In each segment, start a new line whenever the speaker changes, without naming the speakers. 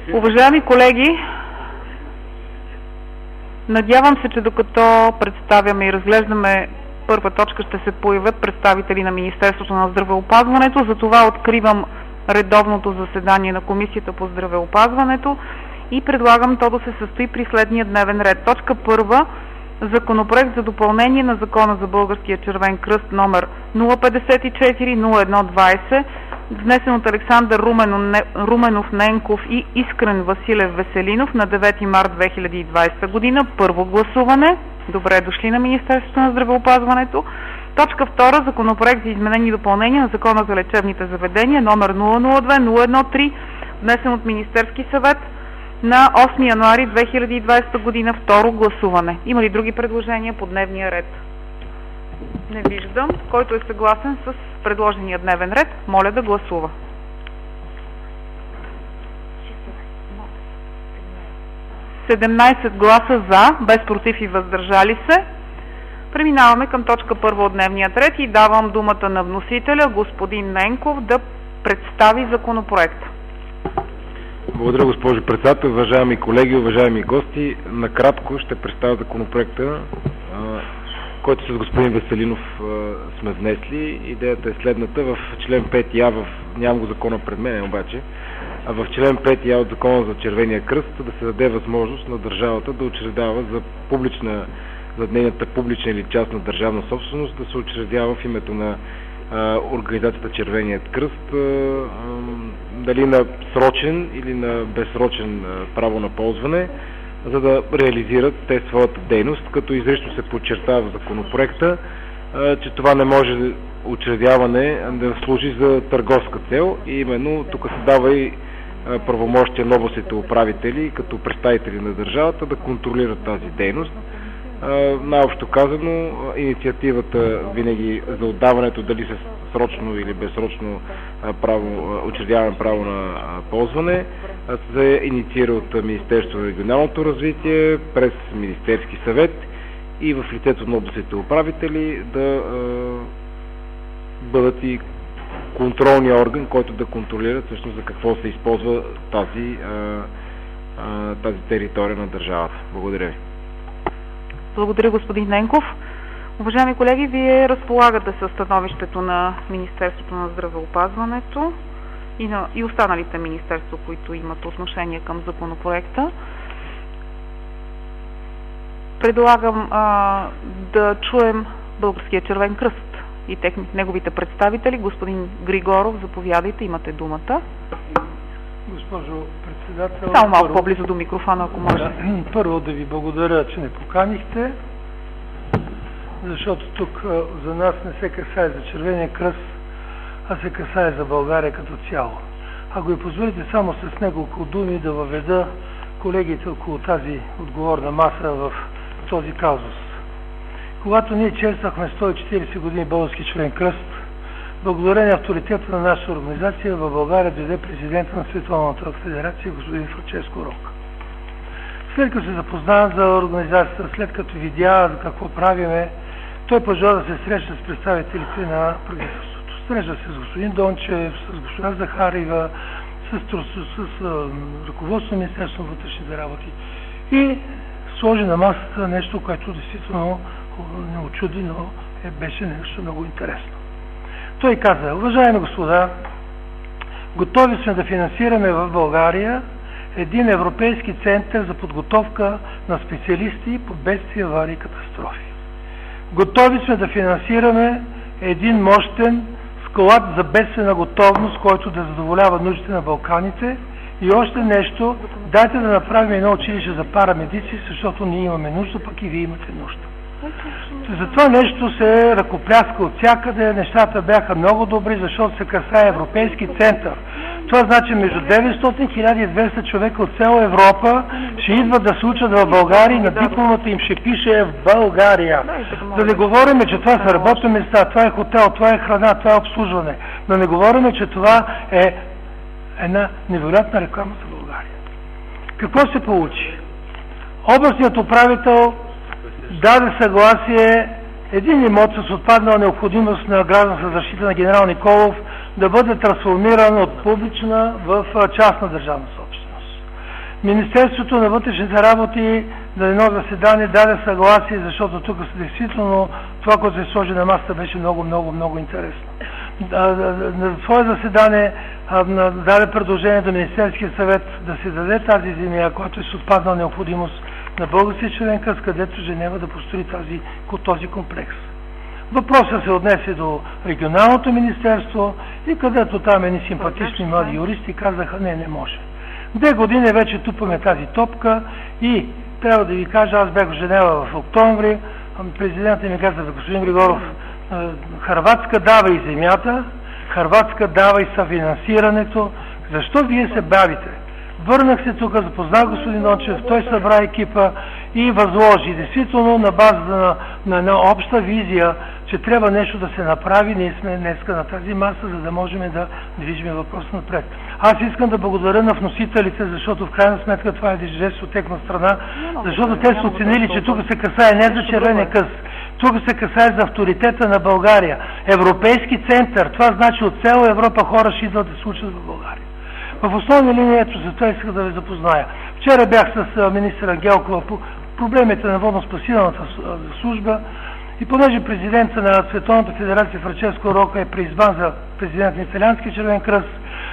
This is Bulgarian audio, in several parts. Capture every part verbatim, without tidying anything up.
Уважаеми колеги, надявам се, че докато представяме и разглеждаме първа точка, ще се появят представители на Министерството на здравеопазването. Затова откривам редовното заседание на Комисията по здравеопазването и предлагам то да се състои при следния дневен ред. Точка първа. Законопроект за допълнение на Закона за Българския червен кръст номер нула петдесет и четири нула едно двадесет, внесен от Александър Руменов Ненков и Искрен Василев Веселинов на девети март две хиляди и двадесета година. Първо гласуване. Добре дошли на Министерството на здравеопазването. Точка втора. Законопроект за изменение и допълнение на Закона за лечебните заведения номер нула нула две нула едно три, внесен от Министерски съвет на осми януари две хиляди и двадесета година. Второ гласуване. Има ли други предложения по дневния ред? Не виждам. Който е съгласен с предложения дневен ред, моля да гласува. седемнадесет гласа за, без против и въздържали се. Преминаваме към точка първа от дневния ред и давам думата на вносителя, господин Ненков, да представи законопроекта.
Благодаря, госпожо председател, уважаеми колеги, уважаеми гости. Накратко ще представя законопроекта, който с господин Веселинов сме внесли. Идеята е следната. В член пети А, в... нямам го закона пред мен обаче, а в член пети А от Закона за Червения кръст да се даде възможност на държавата да учредява за публична, за нейната публична или частна държавна собственост, да се учредява в името на а, организацията Червеният кръст, а, а, дали на срочен или на безсрочен а, право на ползване, за да реализират те своята дейност, като изрично се подчертава в законопроекта, а, че това не може учредяване да служи за търговска цел и именно тук се дава и правомощия на областните управители като представители на държавата да контролират тази дейност. Най-общо казано, инициативата винаги за отдаването, дали се срочно или безсрочно право, учредяване право на ползване, се инициира от Министерството на регионалното развитие през Министерски съвет и в лицето на областните управители да бъдат и контролния орган, който да контролира всъщност за какво се използва тази, тази територия на държавата. Благодаря ви.
Благодаря, господин Ненков. Уважаеми колеги, вие разполагате със становището на Министерството на здравеопазването и, на, и останалите министерства, които имат отношение към законопроекта. Предлагам а, да чуем Българския червен кръст и техни, неговите представители. Господин Григоров, заповядайте, имате думата.
Госпожо председател...
Само малко по-близо до микрофона, ако може.
Да, първо да ви благодаря, че не поканихте, защото тук за нас не се касае за Червения кръст, а се касае за България като цяло. Ако ви позволите само с няколко думи да въведа колегите около тази отговорна маса в този казус. Когато ние чествахме сто и четиридесет години Български червен кръст, благодарение авторитета на нашата организация, в България дойде президента на Световната федерация господин Франческо Рока. След като се запозна за организацията, след като видя какво правиме, той пожела да се среща с представителите на правителството. Среща се с господин Дончев, с госпожа Захарева, с, с, с, с ръководството на Министерството на вътрешните работи и сложи на масата нещо, което действително не очуди, но е, беше нещо много интересно. Той каза: уважаеми господа, готови сме да финансираме в България един европейски център за подготовка на специалисти по бедствия, аварии и катастрофи. Готови сме да финансираме един мощен склад за бедствена готовност, който да задоволява нуждите на Балканите. И още нещо, дайте да направим едно училище за парамедици, защото ние имаме нужда, пък и вие имате нужда. За това нещо се ръкопляска от всякъде, нещата бяха много добри, защото се касае европейски център. Това значи между деветстотин и хиляда и двеста човека от цяла Европа ще идват да се учат в България и на дипломата им ще пише в България. Да не говорим, че това са работни места, това е хотел, това е храна, това е обслужване. Да не говорим, че това е една невероятна реклама за България. Какво се получи? Областният управител даде съгласие един имот с отпаднала необходимост на гражданска защита на генерал Николов да бъде трансформиран от публична в частна държавна собственост. Министерството на вътрешните работи на едно заседание даде съгласие, защото тук действително това, което се сложи на масата, беше много, много, много интересно. На свое заседание даде предложение до Министерския съвет да се даде тази земя, която е с отпадна необходимост на българския червен кръст, където Женева да построи тази, този комплекс. Въпросът се отнесе до регионалното министерство и където там едни симпатични млади юристи казаха не, не може. Две години вече тупаме тази топка и трябва да ви кажа, аз бях в Женева в октомври, президентът ми каза, господин Григоров, Хърватска дава и земята, Хърватска дава и съфинансирането, защо вие се бавите? Върнах се тук, запознах господин Дончев, той събра екипа и възложи. Действително на база на, на една обща визия, че трябва нещо да се направи, ние сме днеска на тази маса, за да можем да движим въпрос напред. Аз искам да благодаря на вносителите, защото в крайна сметка това е жест от техна страна, защото те са оценили, че тук се касае не за червения къс, тук се касае за авторитета на България. Европейски център, това значи от цяла Европа хора ще идват да се учат в България. В основни линии, ето за това исках да ви запозная. Вчера бях с министъра Гелкова по проблемите на водно-спасителната служба и понеже президента на Световната федерация Франческо Рока е преизбран за президент на Италианския червен кръст,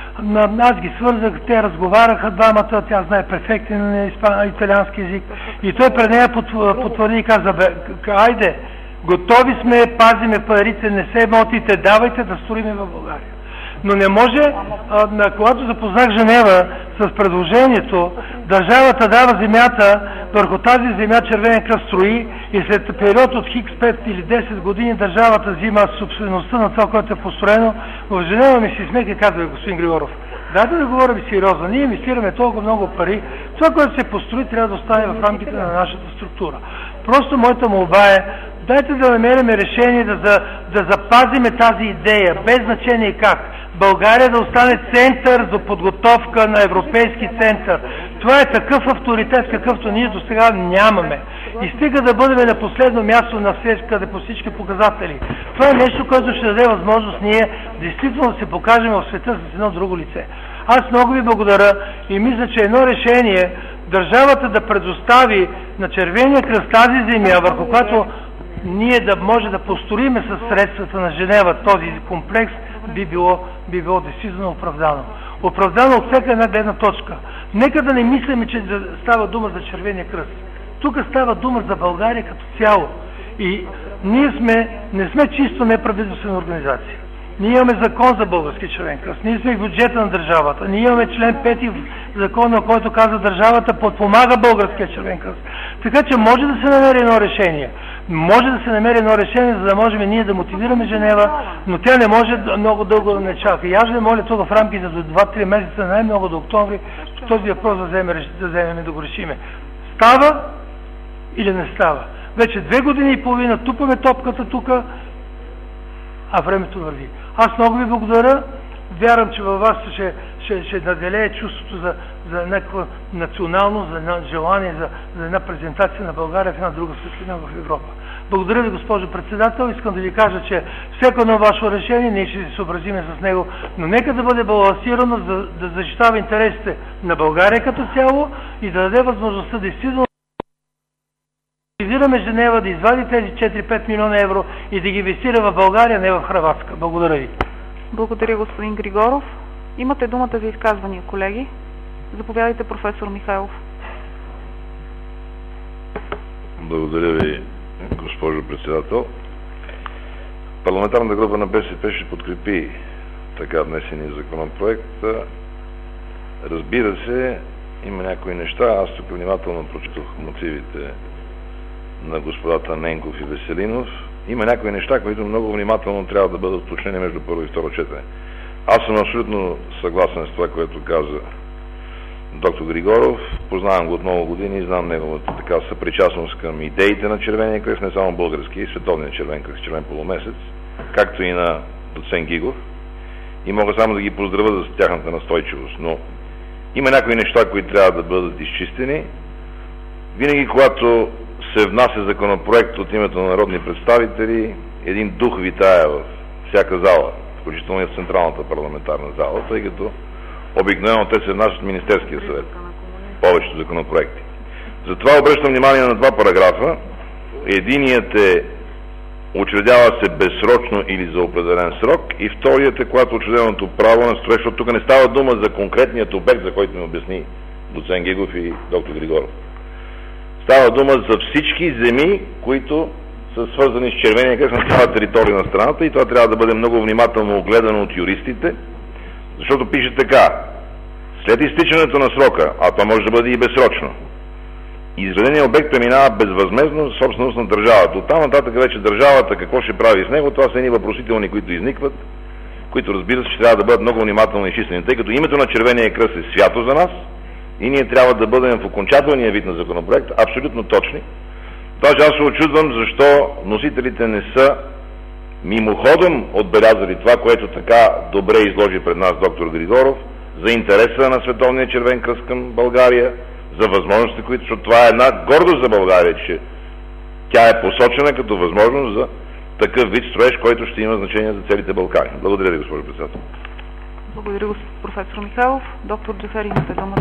аз ги свързах, те разговараха двамата, тя знае перфектен италиански език и той пред нея потвърди и каза, бе, айде, готови сме, пазиме парите, не се мотите, давайте да строиме в България. Но не може, а, когато запознах Женева с предложението, държавата дава земята, върху тази земя Червения кръст строи и след период от хикс пет или десет години държавата взима собствеността на това, което е построено. В Женева ми си смеха и казва, господин Григоров, дайте да говорим сериозно, ние инвестираме толкова много пари, това, което се построи, трябва да остане в рамките на нашата структура. Просто моята молба е, дайте да намерим решение да, за, да запазиме тази идея, без значение как. България да остане център за подготовка на европейски център. Това е такъв авторитет, какъвто ние до сега нямаме. И стига да бъдем на последно място на къде по всички показатели. Това е нещо, което ще даде възможност ние действително да се покажем в света с едно друго лице. Аз много ви благодаря и мисля, че едно решение държавата да предостави на Червения кръст тази земя, върху която ние да може да построиме със средствата на Женева този комплекс, би било, би било действително оправдано. Оправдано от всяка една гледна точка. Нека да не мислиме, че става дума за Червения кръст. Тук става дума за България като цяло. И ние сме, не сме чисто неправителствена организация. Ние имаме закон за български червен кръст. Ние сме в бюджета на държавата. Ние имаме член пети в закона, който казва държавата подпомага българския червен кръст. Така че може да се намери едно решение. Може да се намери едно решение, за да можем ние да мотивираме Женева, но тя не може много дълго да не чака. И аз ви моля това в рамките до два-три месеца, най-много до октомври, този въпрос да вземем, да вземем и да го решиме. Става или не става? Вече две години и половина тупаме топката тук, а времето върви. Аз много ви благодаря. Вярвам, че във вас ще, ще, ще наделее чувството за, за някаква националност, за една желание, за, за една презентация на България в една друга светлина в Европа. Благодаря ви, госпожо председател. Искам да ви кажа, че всяко едно ваше решение, ние ще се съобразиме с него, но нека да бъде балансирано, за да защитава интересите на България като цяло и да даде възможността действително да инвестираме Женева, да извади тези четири-пет милиона евро и да ги инвестира в България, не в Хърватска. Благодаря ви.
Благодаря, господин Григоров. Имате думата за изказвания, колеги. Заповядайте, професор Михайлов.
Благодаря ви, госпожо председател. Парламентарната група на БСП ще подкрепи така внесения законопроект. Разбира се, има някои неща. Аз тук внимателно прочетох мотивите на господата Ненков и Веселинов. Има някои неща, които много внимателно трябва да бъдат уточнени между първо и второ четене. Аз съм абсолютно съгласен с това, което каза доктор Григоров. Познавам го от много години и знам неговата така съпричастност към идеите на Червения кръст, не само български, и световния червен кръст, червен полумесец, както и на доцент Гигов. И мога само да ги поздравя за тяхната настойчивост. Но има някои неща, които трябва да бъдат изчистени. Винаги, когато се внася законопроект от името на народни представители, един дух витае в всяка зала, включително и в Централната парламентарна зала, тъй като обикновено те се внасят в Министерския съвет. Повече повечето законопроекти. Затова обръщам внимание на два параграфа. Единият е учредява се безсрочно или за определен срок, и вторият е когато учреденото право на строеж, защото тук не става дума за конкретният обект, за който ми обясни доцент Гигов и доктор Григоров. Става дума за всички земи, които са свързани с червения кръст на цяла територия на страната, и това трябва да бъде много внимателно огледано от юристите, защото пише така: след изтичането на срока, а това може да бъде и безсрочно, изграденият обект преминава безвъзмездно собственост на държавата. Оттам нататък вече държавата какво ще прави с него, това са едни въпросителни, които изникват, които разбира се, че трябва да бъдат много внимателно изчистени, тъй като името на червения кръст е свято за нас и ние трябва да бъдем в окончателния вид на законопроект абсолютно точни. Даже аз се очудвам защо носителите не са мимоходом отбелязали това, което така добре изложи пред нас доктор Григоров, за интереса на Световния червен кръст към България, за възможностите, които, защото това е една гордост за България, че тя е посочена като възможност за такъв вид строеж, който ще има значение за целите Балкани. Благодаря ви, госпожо председател.
Благодаря, професор Михайлов. Доктор Джафери, имате думата.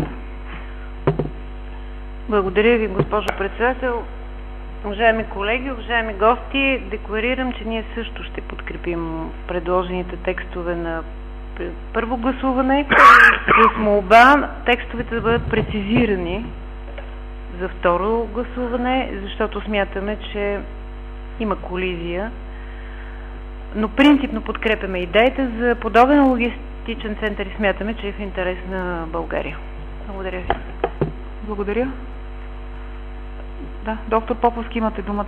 Благодаря ви, госпожо председател. Уважаеми колеги, уважаеми гости, декларирам, че ние също ще подкрепим предложените текстове на първо гласуване с молба текстовете да бъдат прецизирани за второ гласуване, защото смятаме, че има колизия, но принципно подкрепяме идеята за подобен логистичен център и смятаме, че е в интерес на България. Благодаря ви.
Благодаря. Да, доктор Поповски, имате думата.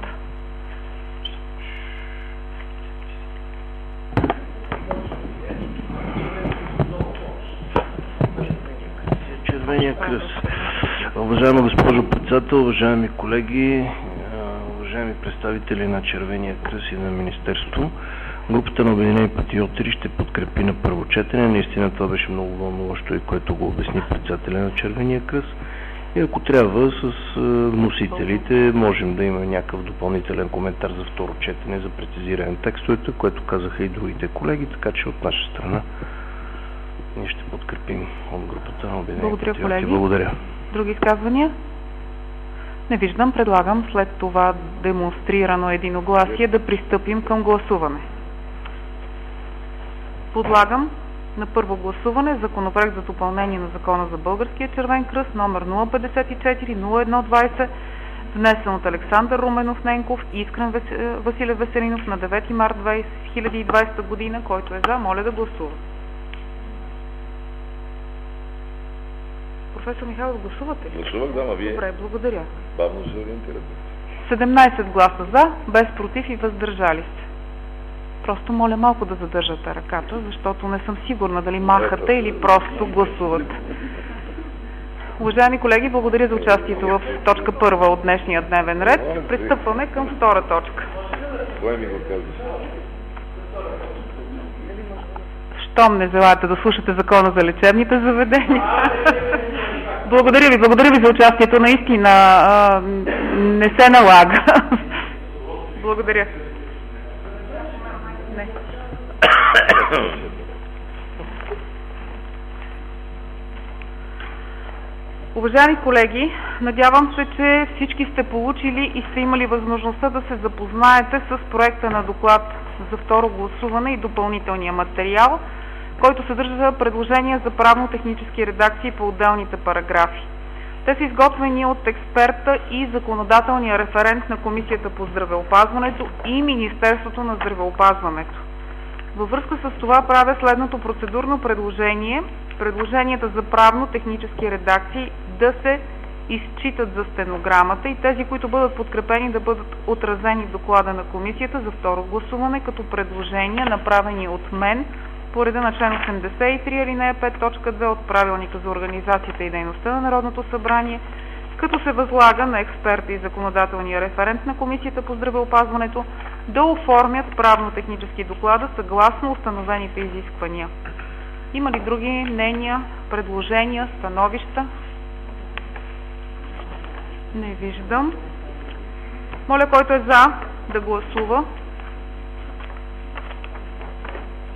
Червения кръст. Уважаема госпожо председател, уважаеми колеги, уважаеми представители на Червения кръст и на Министерството, групата на Обединени патриоти ще подкрепи на първо четене. Наистина това беше много вълнуващо и което го обясни председателя на Червения кръст. И ако трябва, с вносителите можем да имаме някакъв допълнителен коментар за второ четене, за прецизиране на текстовете, което казаха и другите колеги, така че от наша страна ние ще подкрепим от групата на Обединени патриоти.
Благодаря, колеги.
Благодаря.
Други изказвания? Не виждам. Предлагам след това демонстрирано единогласие да пристъпим към гласуване. Подлагам на първо гласуване Законопроект за допълнение на Закона за Българския червен кръст, номер нула петдесет и четири нула едно двадесет, внесен от Александър Руменов Ненков и Искрен Василев Веселинов на девети март две хиляди и двадесета година. Който е за, моля да гласува. Професор Михайлов, гласувате ли?
Гласувах, да, ма вие.
Добре, благодаря.
Бавно се ориентирате.
седемнадесет гласа за, без против и въздържали се. Просто моля малко да задържате ръката, защото не съм сигурна дали махате или просто гласувате. Уважаеми колеги, благодаря за участието в точка първа от днешния дневен ред. Пристъпваме към втора точка.
Кой ми го казва?
Щом не желаете да слушате закона за лечебните заведения. Благодаря ви, благодаря ви за участието. Наистина а, не се налага. Благодаря. Не. Уважаеми колеги, надявам се, че всички сте получили и сте имали възможността да се запознаете с проекта на доклад за второ гласуване и допълнителния материал, който съдържа предложения за правно-технически редакции по отделните параграфи. Те са изготвени от експерта и законодателния референт на Комисията по здравеопазването и Министерството на здравеопазването. Във връзка с това правя следното процедурно предложение. Предложенията за правно-технически редакции да се изчитат за стенограмата и тези, които бъдат подкрепени, да бъдат отразени в доклада на Комисията за второ гласуване като предложения, направени от мен по реда на член осемдесет и три алинея пет точка две от Правилника за организацията и дейността на Народното събрание, като се възлага на експерта и законодателния референт на Комисията по здравеопазването да оформят правно-технически доклада съгласно установените изисквания. Има ли други мнения, предложения, становища? Не виждам. Моля, който е за, да гласува.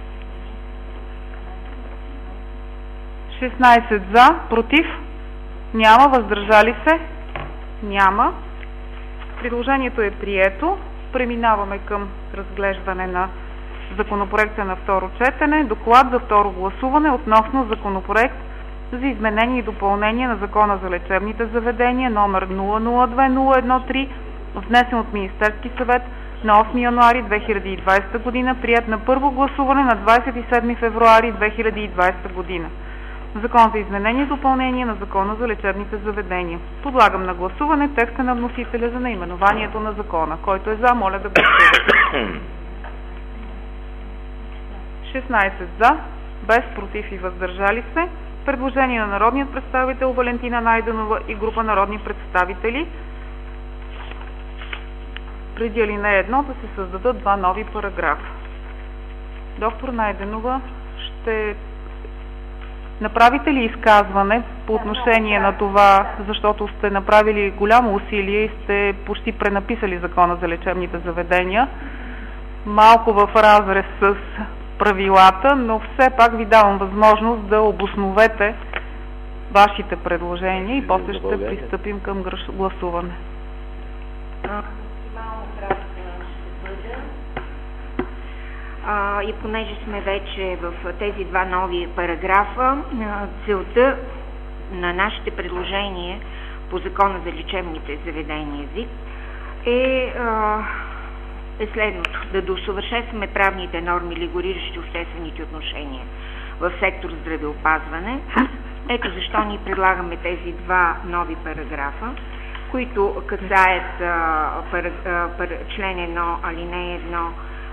шестнадесет за, против Няма. Въздържали се? Няма. Предложението е прието. Преминаваме към разглеждане на законопроекта на второ четене. Доклад за второ гласуване относно законопроект за изменение и допълнение на Закона за лечебните заведения, номер нула нула две нула едно три, внесен от Министерски съвет на осми януари две хиляди и двадесета година, приет на първо гласуване на двадесет и седми февруари две хиляди и двадесета година. Закон за изменение и допълнение на Закона за лечебните заведения. Подлагам на гласуване текста на вносителя за наименованието на закона. Който е за, моля да гласува. шестнадесет за, без против и въздържали се. Предложение на народният представител Валентина Найденова и група народни представители. Преди алинея едно да се създадат два нови параграфа. Доктор Найденова, ще направите ли изказване по отношение на това, защото сте направили голямо усилие и сте почти пренаписали Закона за лечебните заведения, малко в разрез с правилата, но все пак ви давам възможност да обосновете вашите предложения и после ще пристъпим към гласуване.
Максимално кратка ще бъда. А, и понеже сме вече в тези два нови параграфа, целта на нашите предложения по Закона за лечебните заведения ЗИД е, е следното: да доусъвършенстваме правните норми, регулиращи обществените отношения в сектор здравеопазване. Ето защо ни предлагаме тези два нови параграфа, които касаят а, пар, а, пар, член едно, алинея едно,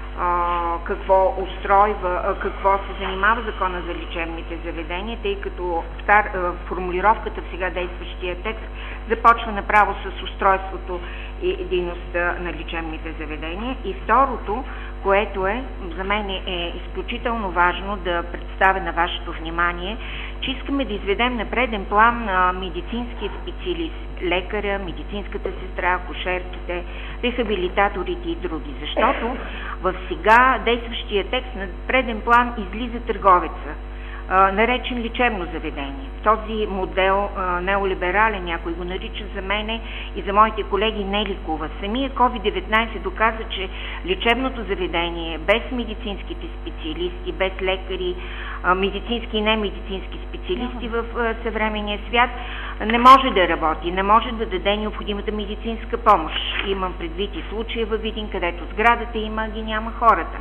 а, какво устройва, а, какво се занимава Закона за лечебните заведения, тъй като стар, а, формулировката в сега действащия текст започва направо с устройството и дейността на лечебните заведения. И второто, което е, за мен е изключително важно да представя на вашето внимание, че искаме да изведем на преден план на медицинския специалист, лекаря, медицинската сестра, акушерките, рехабилитаторите и други. Защото в сега действащия текст на преден план излиза търговеца, наречен лечебно заведение. Този модел неолиберален, някой го нарича, за мене и за моите колеги не ликува. Самия ковид деветнадесет доказа, че лечебното заведение без медицинските специалисти, без лекари, медицински и немедицински специалисти в съвременния свят не може да работи, не може да даде необходимата медицинска помощ. Имам предвид и случая във Видин, където сградата има, ги няма хората.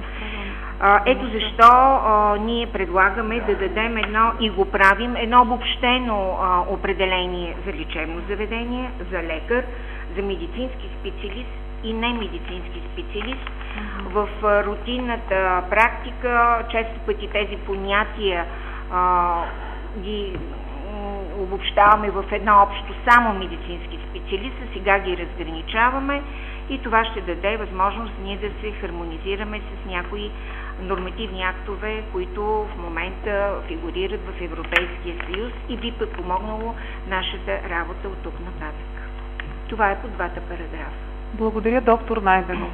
Ето защо а, ние предлагаме да дадем едно и го правим едно обобщено а, определение за лечебно заведение, за лекар, за медицински специалист и немедицински специалист. В а, рутинната практика често пъти тези понятия а, ги обобщаваме в едно общо само медицински специалист, а сега ги разграничаваме и това ще даде възможност ние да се хармонизираме с някои нормативни актове, които в момента фигурират в Европейския съюз и би помогнало нашата работа от тук нататък. Това е по двата параграфа.
Благодаря, доктор Найденова.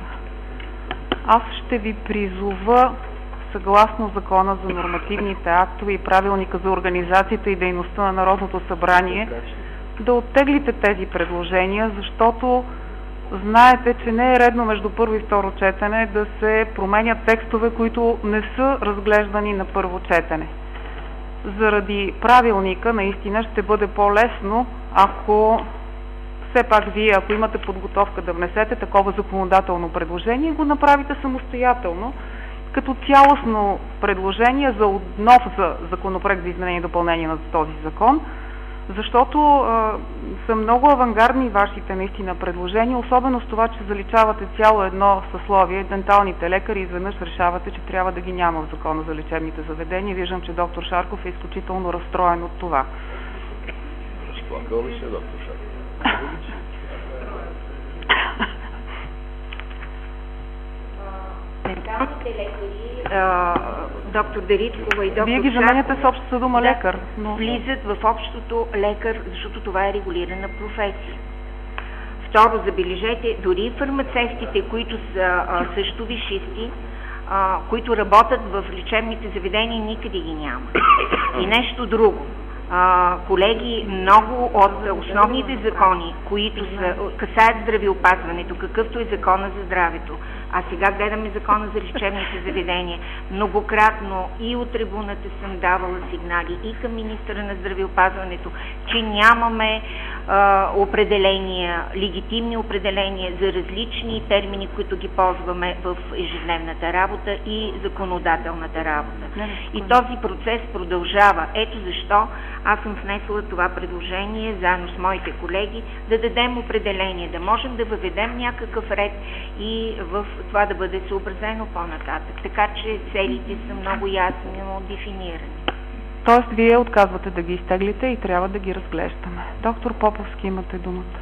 Аз ще ви призова, съгласно Закона за нормативните актове и Правилника за организацията и дейността на Народното събрание, да оттеглите тези предложения, защото знаете, че не е редно между първо и второ четене да се променят текстове, които не са разглеждани на първо четене. Заради правилника наистина ще бъде по-лесно, ако все пак вие, ако имате подготовка да внесете такова законодателно предложение, го направите самостоятелно, като цялостно предложение за нов за законопроект за изменение и допълнение на този закон, защото а, са много авангардни вашите наистина предложения, особено с това, че заличавате цяло едно съсловие, денталните лекари, изведнъж решавате, че трябва да ги няма в Закона за лечебните заведения. Виждам, че доктор Шарков е изключително разстроен от това.
Разплакал ли се, доктор Шарков?
Денталните лекари, доктор Дариткова и доктор
Вие ги заменяте с общата дума
да,
лекар. Но...
влизат в общото лекар, защото това е регулирана професия. Второ, забележете, дори фармацевтите, които са а, също висшисти, а, които работят в лечебните заведения, никъде ги няма. И нещо друго. а, колеги, много от основните закони, които са, касаят здравеопазването, какъвто е закона за здравето, а сега гледаме закона за лечебните заведения, многократно и от трибуната съм давала сигнали и към министъра на здравеопазването, че нямаме а, определения, легитимни определения за различни термини, които ги ползваме в ежедневната работа и законодателната работа. И този процес продължава. Ето защо аз съм внесла това предложение заедно с моите колеги да дадем определение, да можем да въведем някакъв ред и в това да бъде съобразено по-нататък. Така че целите са много ясно дефинирани.
Тоест, вие отказвате да ги изтеглите и трябва да ги разглеждаме. Доктор Поповски, имате думата.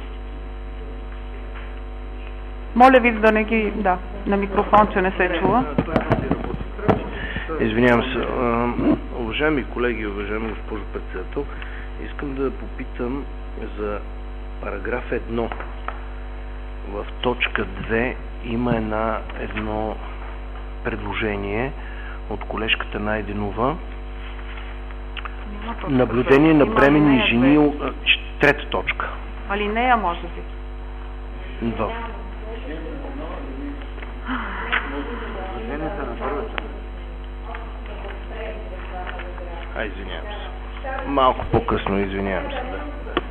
Моля ви да не ги... Да, на микрофон, че не се чува.
Извинявам се. Уважаеми колеги, уважаеми госпожо председател, искам да попитам за параграф едно. В точка две има една, едно предложение от колежката Найденова. Наблюдение на бременни жени, трета точка.
Алинея може би.
В. А, извинявам се. Малко по-късно, извинявам се. Да.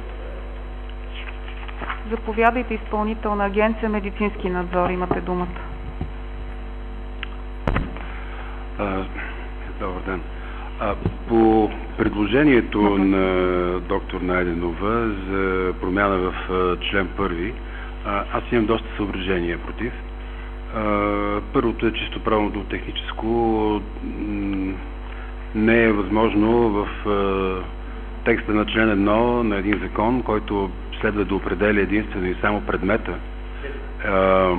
Заповядайте, Изпълнителна агенция Медицински надзор. Имате думата.
А, добър ден. А, по предложението uh-huh. на доктор Найденова за промяна в а, член първи, а, аз имам доста съображения против. А, първото е чисто правилно техническо. Не е възможно в а, текста на член едно на един закон, който следва да определя единствено и само предмета, а, а,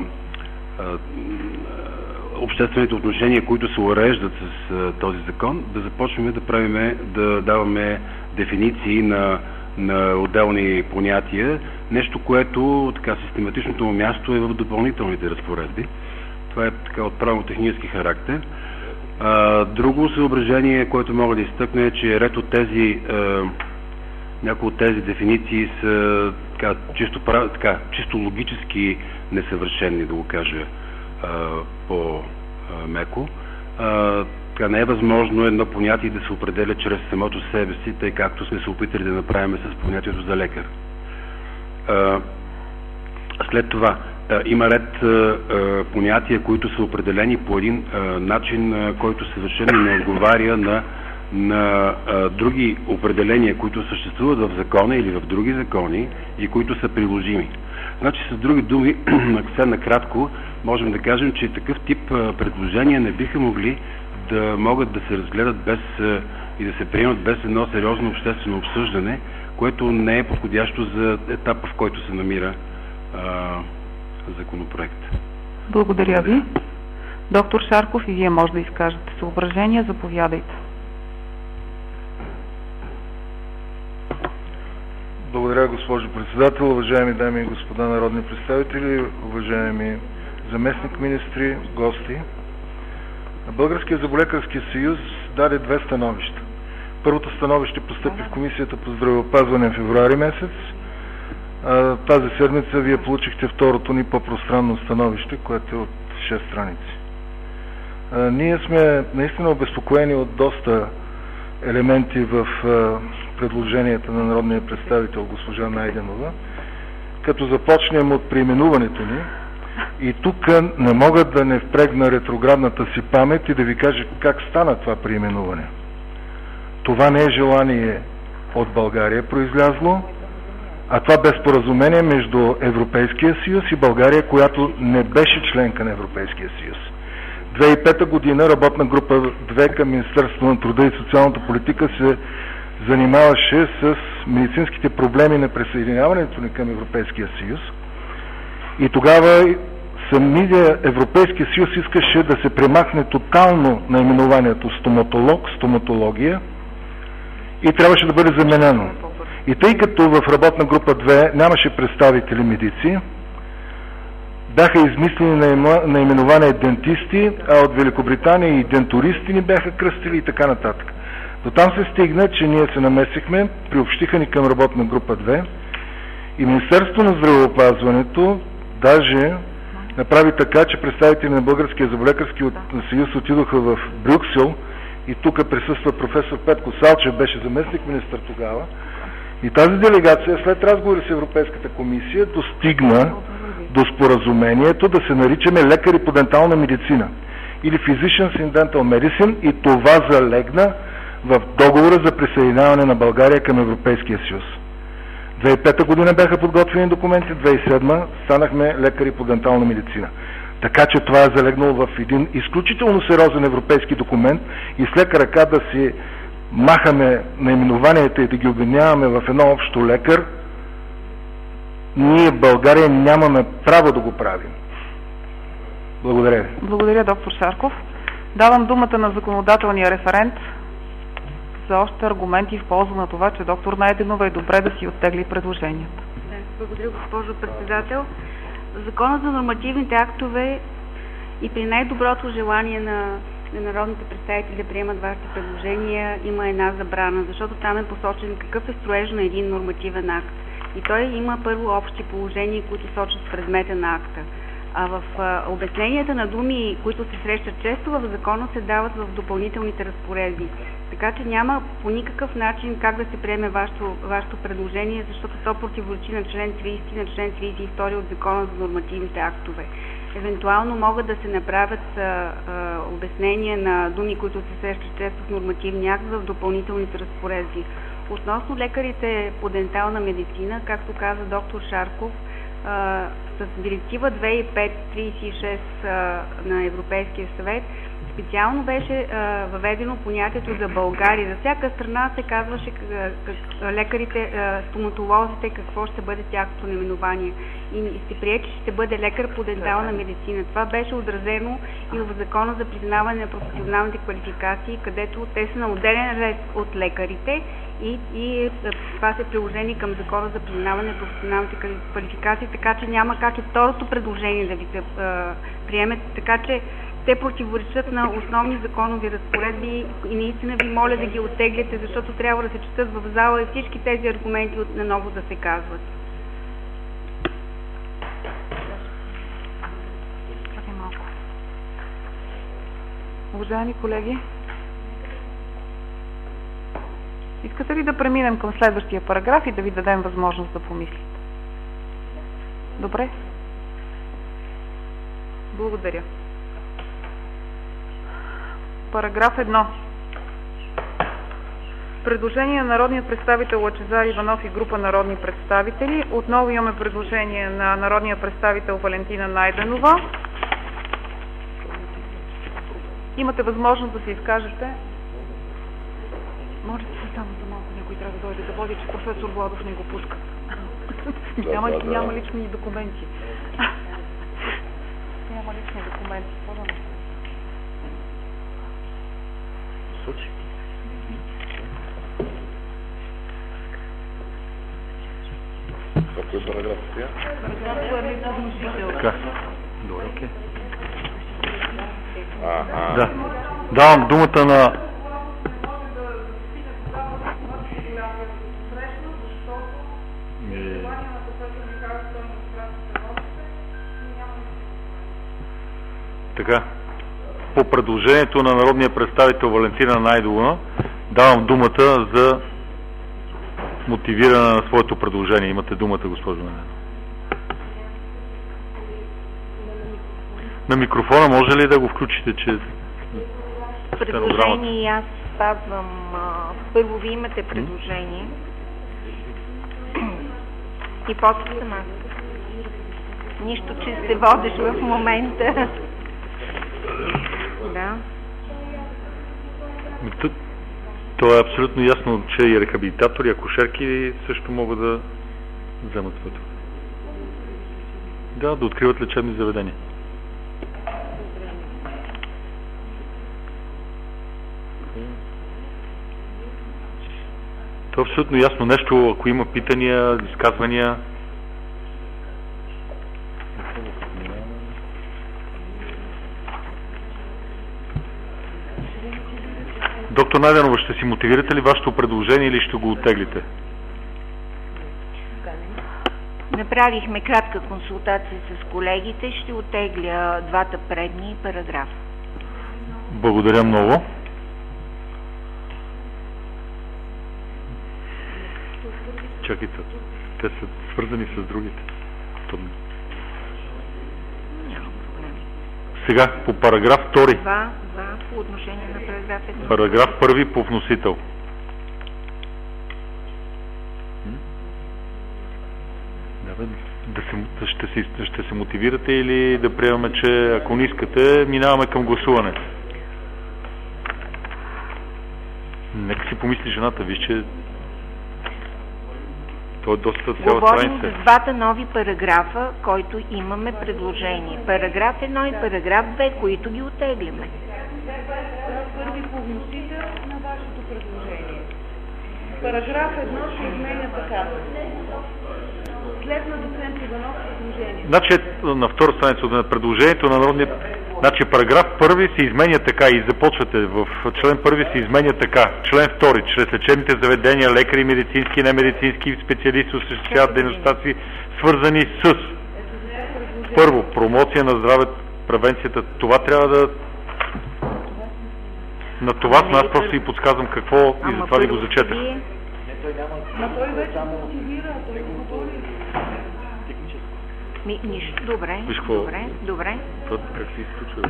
обществените отношения, които се уреждат с а, този закон, да започваме да правиме, да даваме дефиниции на, на отделни понятия, нещо, което така систематичното му място е в допълнителните разпоредби. Това е така от правно-технически характер. А, друго съображение, което мога да изтъкна, е, че ред от тези а, някои от тези дефиниции са така, чисто, така, чисто логически несъвършени, да го кажа а, по-меко. Така, не е възможно едно понятие да се определя чрез самото себе си, тъй както сме се опитали да направим с понятието за лекар. А, след това а, има ред а, а, понятия, които са определени по един а, начин, а, който съвършено не отговаря на на а, други определения, които съществуват в закона или в други закони и които са приложими. Значи, с други думи, съвсем накратко, можем да кажем, че такъв тип а, предложения не биха могли да могат да се разгледат без а, и да се приемат без едно сериозно обществено обсъждане, което не е подходящо за етапа, в който се намира а, законопроект.
Благодаря ви. Доктор Шарков, и вие може да изкажете съображения. Заповядайте.
Благодаря, госпожо председател, уважаеми дами и господа народни представители, уважаеми заместник министри, гости. Българският зъболекарски съюз даде две становища. Първото становище постъпи в Комисията по здравеопазване в февруари месец. Тази седмица вие получихте второто ни по-пространно становище, което е от шест страници. Ние сме наистина обезпокоени от доста елементи в предложенията на народния представител госпожа Найденова, като започнем от преименуването ни. И тук не мога да не впрегна ретроградната си памет и да ви кажа как стана това преименуване. Това не е желание от България произлязло, а това бе споразумение между Европейския съюз и България, която не беше членка на Европейския съюз. две хиляди и пета година работна група две към Министерството на труда и социалната политика се занимаваше с медицинските проблеми на присъединяването ни към Европейския съюз. И тогава самия Европейския съюз искаше да се премахне тотално наименованието стоматолог, стоматология и трябваше да бъде заменено. И тъй като в работна група две нямаше представители медици, бяха измислени наименования дентисти, а от Великобритания и дентуристи ни бяха кръстили и така нататък. До там се стигна, че ние се намесихме, приобщиха ни към работна група две и Министерството на здравеопазването даже направи така, че представители на Българския зъболекарски съюз отидоха в Брюксел и тук присъства професор Петко Салчев, беше заместник министър тогава. И тази делегация след разговори с Европейската комисия достигна до споразумението да се наричаме лекари по дентална медицина или Physicians in Dental Medicine и това залегна в договора за присъединяване на България към Европейския съюз. две хиляди и пета година бяха подготвени документи, две хиляди и седма станахме лекари по дентална медицина. Така че това е залегнало в един изключително сериозен европейски документ и с лека ръка да си махаме наименованията и да ги обединяваме в едно общо лекар, ние в България нямаме право да го правим. Благодаря ви.
Благодаря, доктор Шарков. Давам думата на законодателния референт за още аргументи в полза на това, че доктор Найденова е добре да си оттегли предложенията.
Да, благодаря, госпожо председател. Закона за нормативните актове и при най-доброто желание на, на народните представители да приемат вашите предложения има една забрана, защото там е посочен какъв е строеж на един нормативен акт. И той има първо общи положения, които сочат предмета на акта. А в а, обясненията на думи, които се срещат често в закона, се дават в допълнителните разпоредби. Така че няма по никакъв начин как да се приеме вашето, вашето предложение, защото то противоречи на член тридесети, на член тридесет и втори от Закона за нормативните актове. Евентуално могат да се направят а, а, обяснения на думи, които се срещат често в нормативния акт в допълнителните разпоредби. Относно лекарите по дентална медицина, както каза доктор Шарков, а, с директива две хиляди и пета тридесет и шест а, на Европейския съвет специално беше а, въведено понятието за България. За всяка страна се казваше как, как, лекарите, а, стоматолозите, какво ще бъде тяхното наименование. И се прие, че ще бъде лекар по дентална медицина. Това беше отразено и в Закона за признаване на професионалните квалификации, където те са на отделен ред от лекарите и, и това се приложени към Закона за признаване на професионалните квалификации, така че няма как и второто предложение да ви се а, приеме, така че те противоречат на основни законови разпоредби и наистина ви моля да ги оттегляте, защото трябва да се четат в зала и всички тези аргументи наново да се казват.
Уважаеми колеги, искате ли да преминем към следващия параграф и да ви дадем възможност да помислите? Добре? Благодаря. Параграф едно. Предложение на народния представител Лъчезар Иванов и група народни представители. Отново имаме предложение на народния представител Валентина Найденова. Имате възможност да се изкажете. Можете се само за малко, някой трябва да дойде да води, че професор Владов не го пуска. Да, няма, да, да. Няма лични документи. Няма лични документи.
Случай. Какъв е параграф сега?
Параграф първи по вносител.
Така. Добре, окей.
Ага.
Да. Давам думата на... Така. По предложението на народния представител Валентина Найденова давам думата за мотивиране на своето предложение. Имате думата, госпожо Найденова. На микрофона може ли да го включите, че...
Предложение и аз спазвам. Първо ви имате предложение. И после съм аз. Нищо, че се водиш в момента. Да.
То, то е абсолютно ясно, че и рехабилитатори, и акушерки също могат да вземат това. Да, да откриват лечебни заведения. То е абсолютно ясно нещо, ако има питания, изказвания. Доктор
Доктор Найденова, ще си мотивирате ли вашето предложение или ще го оттеглите?
Направихме кратка консултация с колегите. Ще оттегля двата предни параграфа.
Благодаря много. Чакайте, те са свързани с другите. Сега по параграф втори.
Два, два по отношение на параграф едно.
Параграф първи по вносител. Да се, ще, се, ще се мотивирате или да приемаме, че ако не искате, минаваме към гласуване? Нека си помисли жената, виж, че то е доста цяла страница.
Говорим за двата нови параграфа, който имаме предложение. Параграф едно и параграф две, които ги оттегляме.
Първи по вносител на вашето предложение. Параграф едно се изменя така. След на доцент Иванов предложение.
Значи на втора страница на предложението на народния... Значи параграф първи се изменя така и започвате в член първи се изменя така. Член втори. Чрез лечебните заведения, лекари, медицински и немедицински специалисти осъществяват дейността си, свързани с първо, промоция на здравето, превенцията. Това трябва да... На това с нас просто ви подсказвам какво и затова ви го зачетах.
Но той вече мотивира, той го готови.
Ми, нищо. Добре.
Виж какво?
Добре. Добре.
Това как се изключва?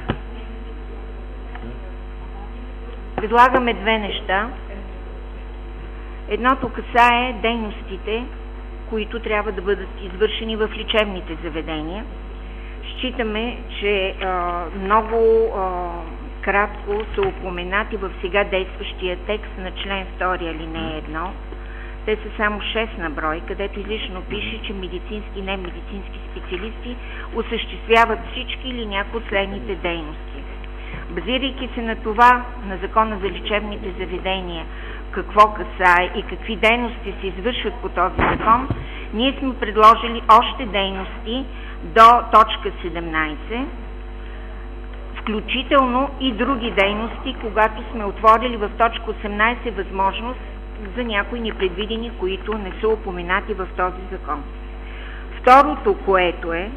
Предлагаме две неща. Едното касае дейностите, които трябва да бъдат извършени в лечебните заведения. Считаме, че а, много а, кратко са упоменати в сега действащия текст на член втори алинея едно. Те са само шест на брой, където излишно пише, че медицински и немедицински специалисти осъществяват всички или някои от следните дейности. Базирайки се на това, на Закона за лечебните заведения, какво касае и какви дейности се извършват по този закон, ние сме предложили още дейности до точка седемнайсет, включително и други дейности, когато сме отворили в точка осемнайсет възможност за някои непредвидени, които не са упоменати в този закон. Второто, което е,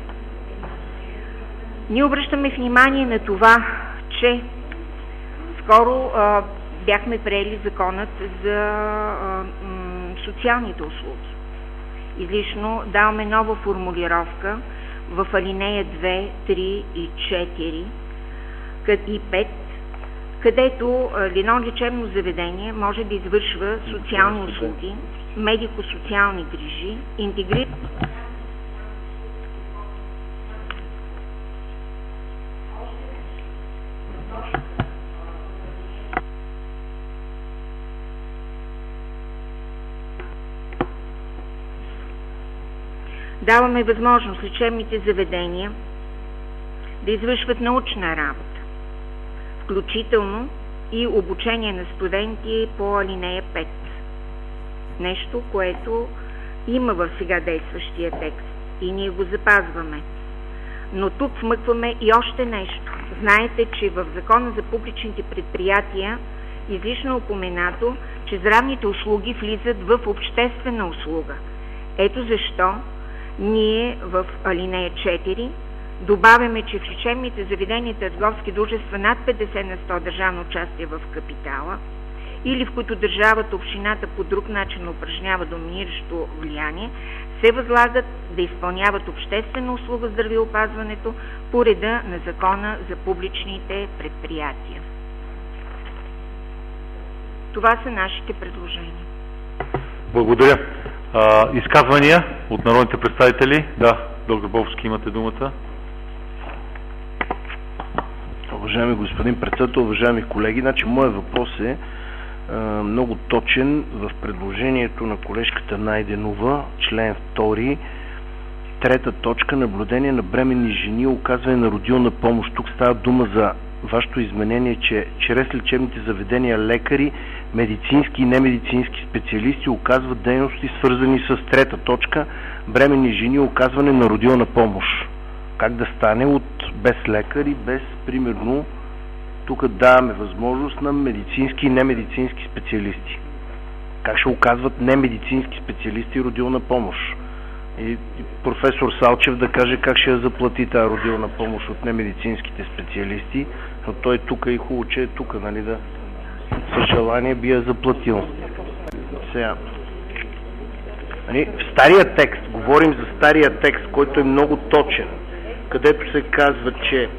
ние обръщаме внимание на това, че скоро а, бяхме приели законът за а, м, социалните услуги. Излишно даваме нова формулировка в алинея две, три и четири и пет, където едно лечебно заведение може да извършва социални услуги, медико-социални грижи, интегрирани. Даваме възможност лечебните заведения да извършват научна работа, включително и обучение на студенти по алинея пет. Нещо, което има в сега действащия текст и ние го запазваме. Но тук вмъкваме и още нещо. Знаете, че в Закона за публичните предприятия излишно упоменато, че здравните услуги влизат в обществена услуга. Ето защо ние в алинея четири добавяме, че в лечебните заведения търговски дружества над петдесет на сто държавно участие в капитала или в които държавата, общината по друг начин упражнява доминиращо влияние, се възлагат да изпълняват обществена услуга в здравеопазването по реда на Закона за публичните предприятия. Това са нашите предложения.
Благодаря. А, изказвания от народните представители? Да, доктор Бовски, имате думата.
Уважаеми господин председател, уважаеми колеги, значи моят въпрос е а, много точен. В предложението на колежката Найденова, член втори, трета точка, наблюдение на бременни жени, оказване на родилна помощ. Тук става дума за вашето изменение, че чрез лечебните заведения лекари, медицински и немедицински специалисти оказват дейности, свързани с трета точка, бременни жени, оказване на родилна помощ. Как да стане от без лекари, без, примерно, тук даваме възможност на медицински и немедицински специалисти. Как ще оказват немедицински специалисти родилна помощ? И професор Салчев да каже как ще я заплати тази родилна помощ от немедицинските специалисти, но той тук и хубаво, че е тук, нали, да със желание би я заплатил. Сега. Нали, в стария текст, говорим за стария текст, който е много точен, където се казва, че,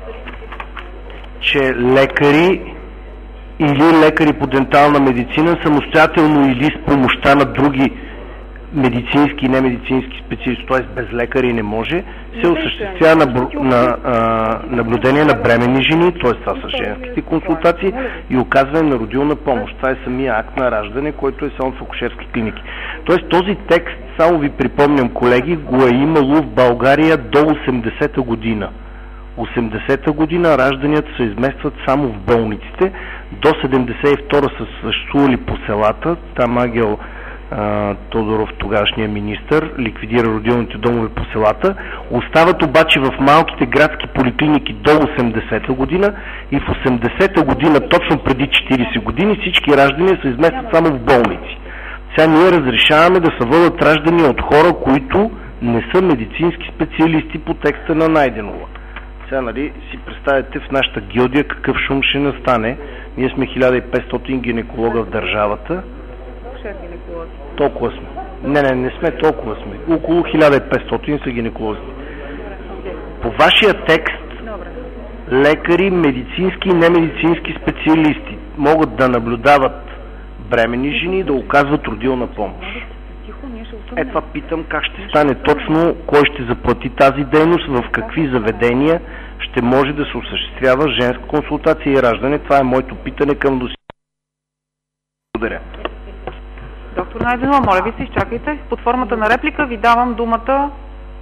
че лекари или лекари по дентална медицина самостоятелно или с помощта на други медицински и немедицински специалисти, т.е. без лекари не може, се осъществява на, на, а, наблюдение на бременни жени, т.е. това са женските консултации и оказване на родилна помощ. Това е самия акт на раждане, който е само в акушерски клиники. Т.е. този текст, само ви припомням, колеги, го е имало в България до осемдесета година. осемдесета година ражданията се изместват само в болниците, до седемдесет и втора са съществували по селата, там Ангел Тодоров, тогашния министър, ликвидира родилните домове по селата. Остават обаче в малките градски поликлиники до осемдесета година и в осемдесета година, точно преди четиридесет години, всички раждания се изместват само в болници. Сега ние разрешаваме да се водят раждания от хора, които не са медицински специалисти по текста на Найденова. Сега, нали, си представяте в нашата гилдия какъв шум ще настане. Ние сме хиляда и петстотин гинеколога в държавата. Толкова сме. Не, не, не сме толкова сме. Около хиляда и петстотин са гинеколози. По вашия текст, лекари, медицински и немедицински специалисти могат да наблюдават бременни жени и да оказват родилна помощ. Е, това питам как ще стане точно, кой ще заплати тази дейност, в какви заведения ще може да се осъществява женска консултация и раждане. Това е моето питане към досега. Благодаря.
Доктор Найденова, моля ви се, изчакайте. Под формата на реплика ви давам думата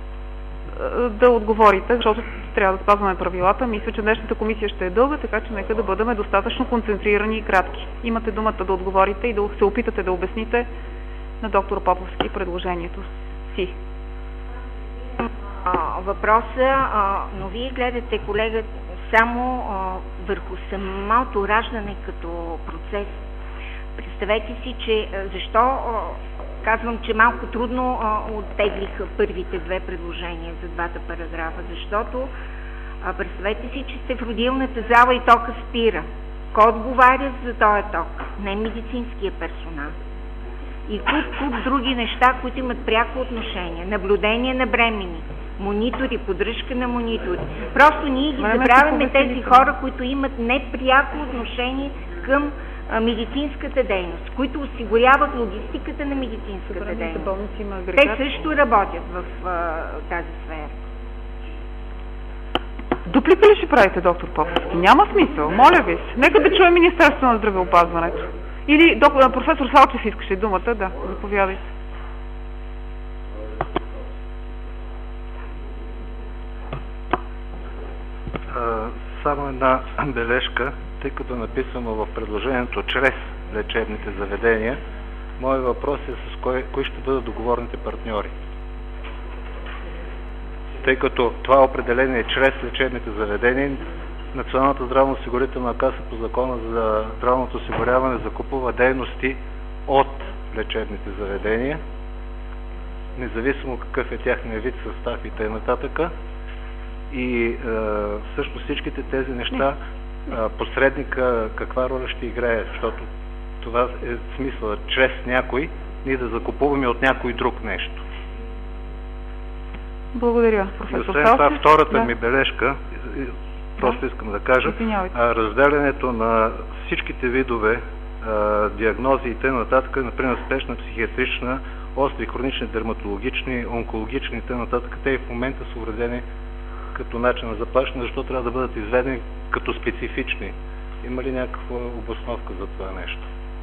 да отговорите, защото трябва да спазваме правилата. Мисля, че днешната комисия ще е дълга, така че нека да бъдем достатъчно концентрирани и кратки. Имате думата да отговорите и да се опитате да обясните на доктор Поповски предложението си.
Въпроса, но вие гледате, колега, само върху самото раждане като процес. Представете си, че защо казвам, че малко трудно оттеглиха първите две предложения за двата параграфа, защото представете си, че сте в родилната зала и тока спира. Кой отговаря за този ток? Не медицинския персонал. И куп, куп други неща, които имат пряко отношение. Наблюдение на бремени, монитори, поддръжка на монитори. Просто ние ги забравяме тези хора, които имат непряко отношение към а, медицинската дейност, които осигуряват логистиката на медицинската дейност. Те също работят в а, тази сфера.
Дуплика ли ще правите, доктор Поповски? Няма смисъл. Моля ви се. Нека да чуем Министерството на здравеопазването. Или доктор, професор Салчев искаше думата, да, заповядайте.
Само една бележка, тъй като е написано в предложението чрез лечебните заведения, моят въпрос е с кой, кои ще бъдат договорните партньори. Тъй като това определение чрез лечебните заведения, Националната здравноосигурителна каса по закона за здравното осигуряване закупува дейности от лечебните заведения, независимо какъв е тяхния вид, състав и т.н. И е, също всичките тези неща, е, посредника каква роля ще играе, защото това е смисъл, чрез някой ние да закупуваме от някой друг нещо.
Благодаря, професор
Салчев. Освен това, втората
да.
ми бележка, просто искам да кажа, а, разделянето на всичките видове а, диагнози и т.н., например спешна психиатрична, остри, хронични, дерматологични, онкологични и т.н., те и в момента са уредени като начин на заплащане, защо трябва да бъдат изведени като специфични. Има ли някаква обосновка за това нещо?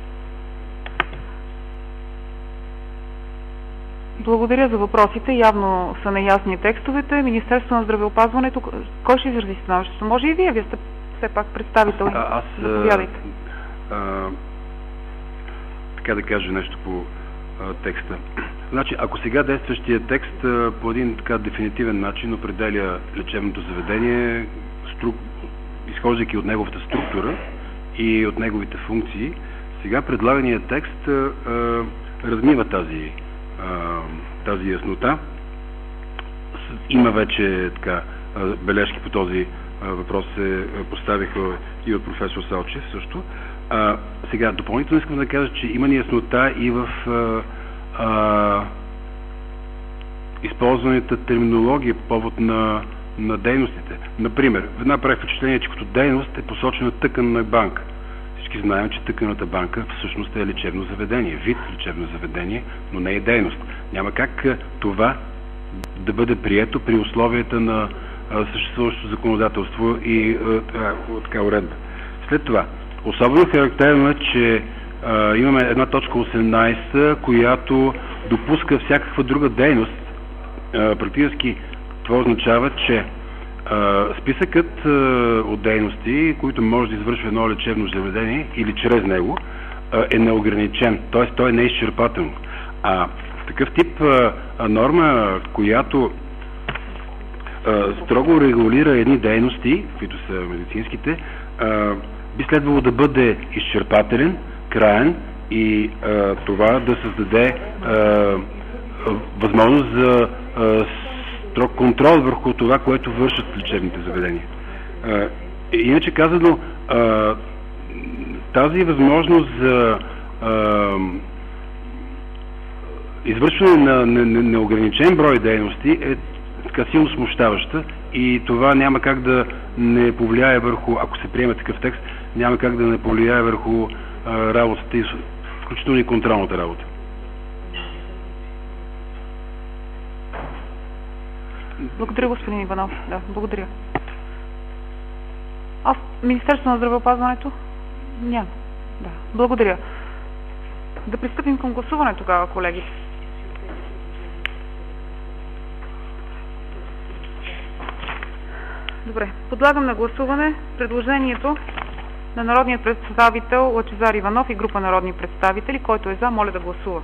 Благодаря за въпросите. Явно са неясни текстовете. Министерството на здравеопазването, кой ще изрази становището? Може и вие, вие сте все пак представител.
А, аз
заповядайте.
А, а, така да кажа нещо по а, текста. Значи, ако сега действащия текст а, по един така дефинитивен начин определя лечебното заведение, струк... изхождайки от неговата структура и от неговите функции, сега предлаганият текст а, а, размива тази, а, тази яснота. Има вече така бележки по този а, въпрос се поставиха и от професор Салчев също. А, сега, допълнително искам да кажа, че има неяснота и в а, а, използваната терминология по повод на, на дейностите. Например, веднага прави впечатление, че като дейност е посочена тъканна банка. Всички знаем, че тъканната банка всъщност е лечебно заведение, вид лечебно заведение, но не е дейност. Няма как това да бъде прието при условията на а, съществуващото законодателство и а, така уредба. След това, особено характерно е, че а, имаме една точка осемнадесета, която допуска всякаква друга дейност. А, практически това означава, че а, списъкът а, от дейности, които може да извършва едно лечебно заведение или чрез него, а, е неограничен, т.е. той е неизчерпателен. А такъв тип а, а, норма, която а, строго регулира едни дейности, които са медицинските, а, би следвало да бъде изчерпателен, краен и а, това да създаде а, възможност за а, строг контрол върху това, което вършат лечебните заведения. А, иначе казано, а, тази възможност за а, извършване на неограничен брой дейности е така силно смущаваща и това няма как да не повлияе върху, ако се приеме такъв текст, няма как да не повлияе върху а, работата и включително и контролната работа.
Благодаря, господин Иванов. Да, благодаря. А Министерството на здравеопазването? Няма. Да, благодаря. Да пристъпим към гласуване тогава, колеги. Добре, подлагам на гласуване предложението на народния представител Лъчезар Иванов и група народни представители. Който е за, моля да гласува.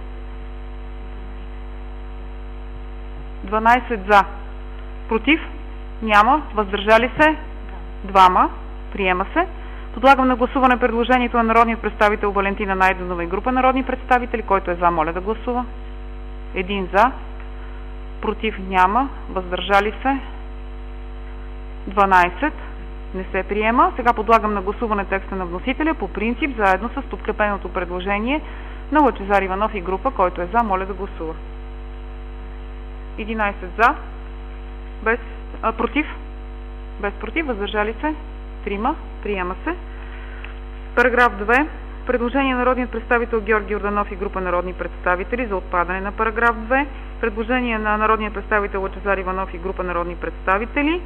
дванадесет за. Против? Няма. Въздържали се? Двама. Приема се. Подлагам на гласуване предложението на народния представител Валентина Найденова и група народни представители. Който е за, моля да гласува. Един за. Против? Няма. Въздържали се? дванадесет. Не се приема. Сега подлагам на гласуване текста на вносителя по принцип, заедно с подкрепеното предложение на Лъчезар Иванов и група. Който е за, моля да гласува. единадесет за. Без, а, против? Без против. Въздържали се? Трима. Приема се. Параграф две. Предложение на народният представител Георги Йорданов и група народни представители за отпадане на параграф две. Предложение на народния представител Лъчезар Иванов и група народни представители.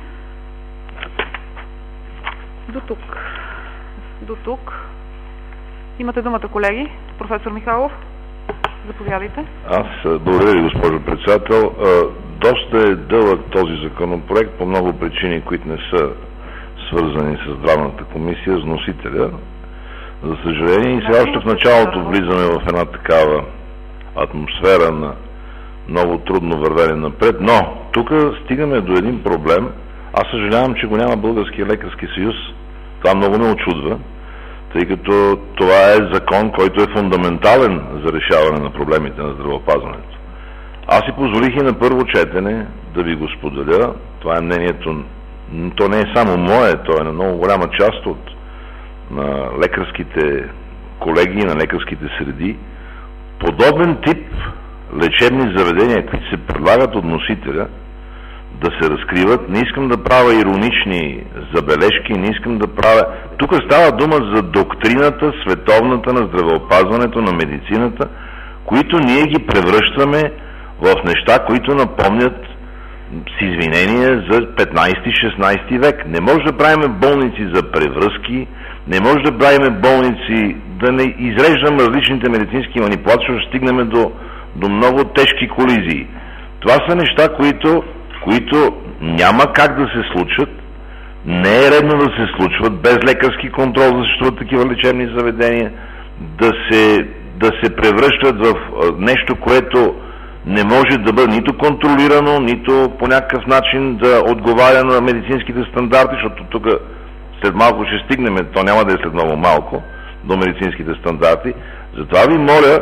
До тук. До тук. Имате думата, колеги. Професор Михайлов, заповядайте.
Аз благодаря ви, госпожо председател. Доста е дълъг този законопроект по много причини, които не са свързани с здравната комисия, с носителя. За съжаление, и сега още в началото влизаме в една такава атмосфера на много трудно вървене напред, но тук стигаме до един проблем. Аз съжалявам, че го няма Българския лекарски съюз. Това много ме очудва, тъй като това е закон, който е фундаментален за решаване на проблемите на здравеопазването. Аз си позволих и на първо четене да ви го споделя. Това е мнението, то не е само мое, то е на много голяма част от на лекарските колеги, на лекарските среди. Подобен тип лечебни заведения, които се предлагат от носителя, да се разкриват. Не искам да правя иронични забележки, не искам да правя... Тук става дума за доктрината, световната на здравеопазването, на медицината, които ние ги превръщаме в неща, които напомнят с извинение за петнадесети-шестнадесети век. Не може да правим болници за превръзки, не може да правим болници, да не изреждам различните медицински манипулации, защото стигнем до, до много тежки колизии. Това са неща, които които няма как да се случат, не е редно да се случват без лекарски контрол, да съществуват такива лечебни заведения, да се, да се превръщат в нещо, което не може да бъде нито контролирано, нито по някакъв начин да отговаря на медицинските стандарти, защото тук след малко ще стигнем, то няма да е след много малко, до медицинските стандарти. Затова ви моля,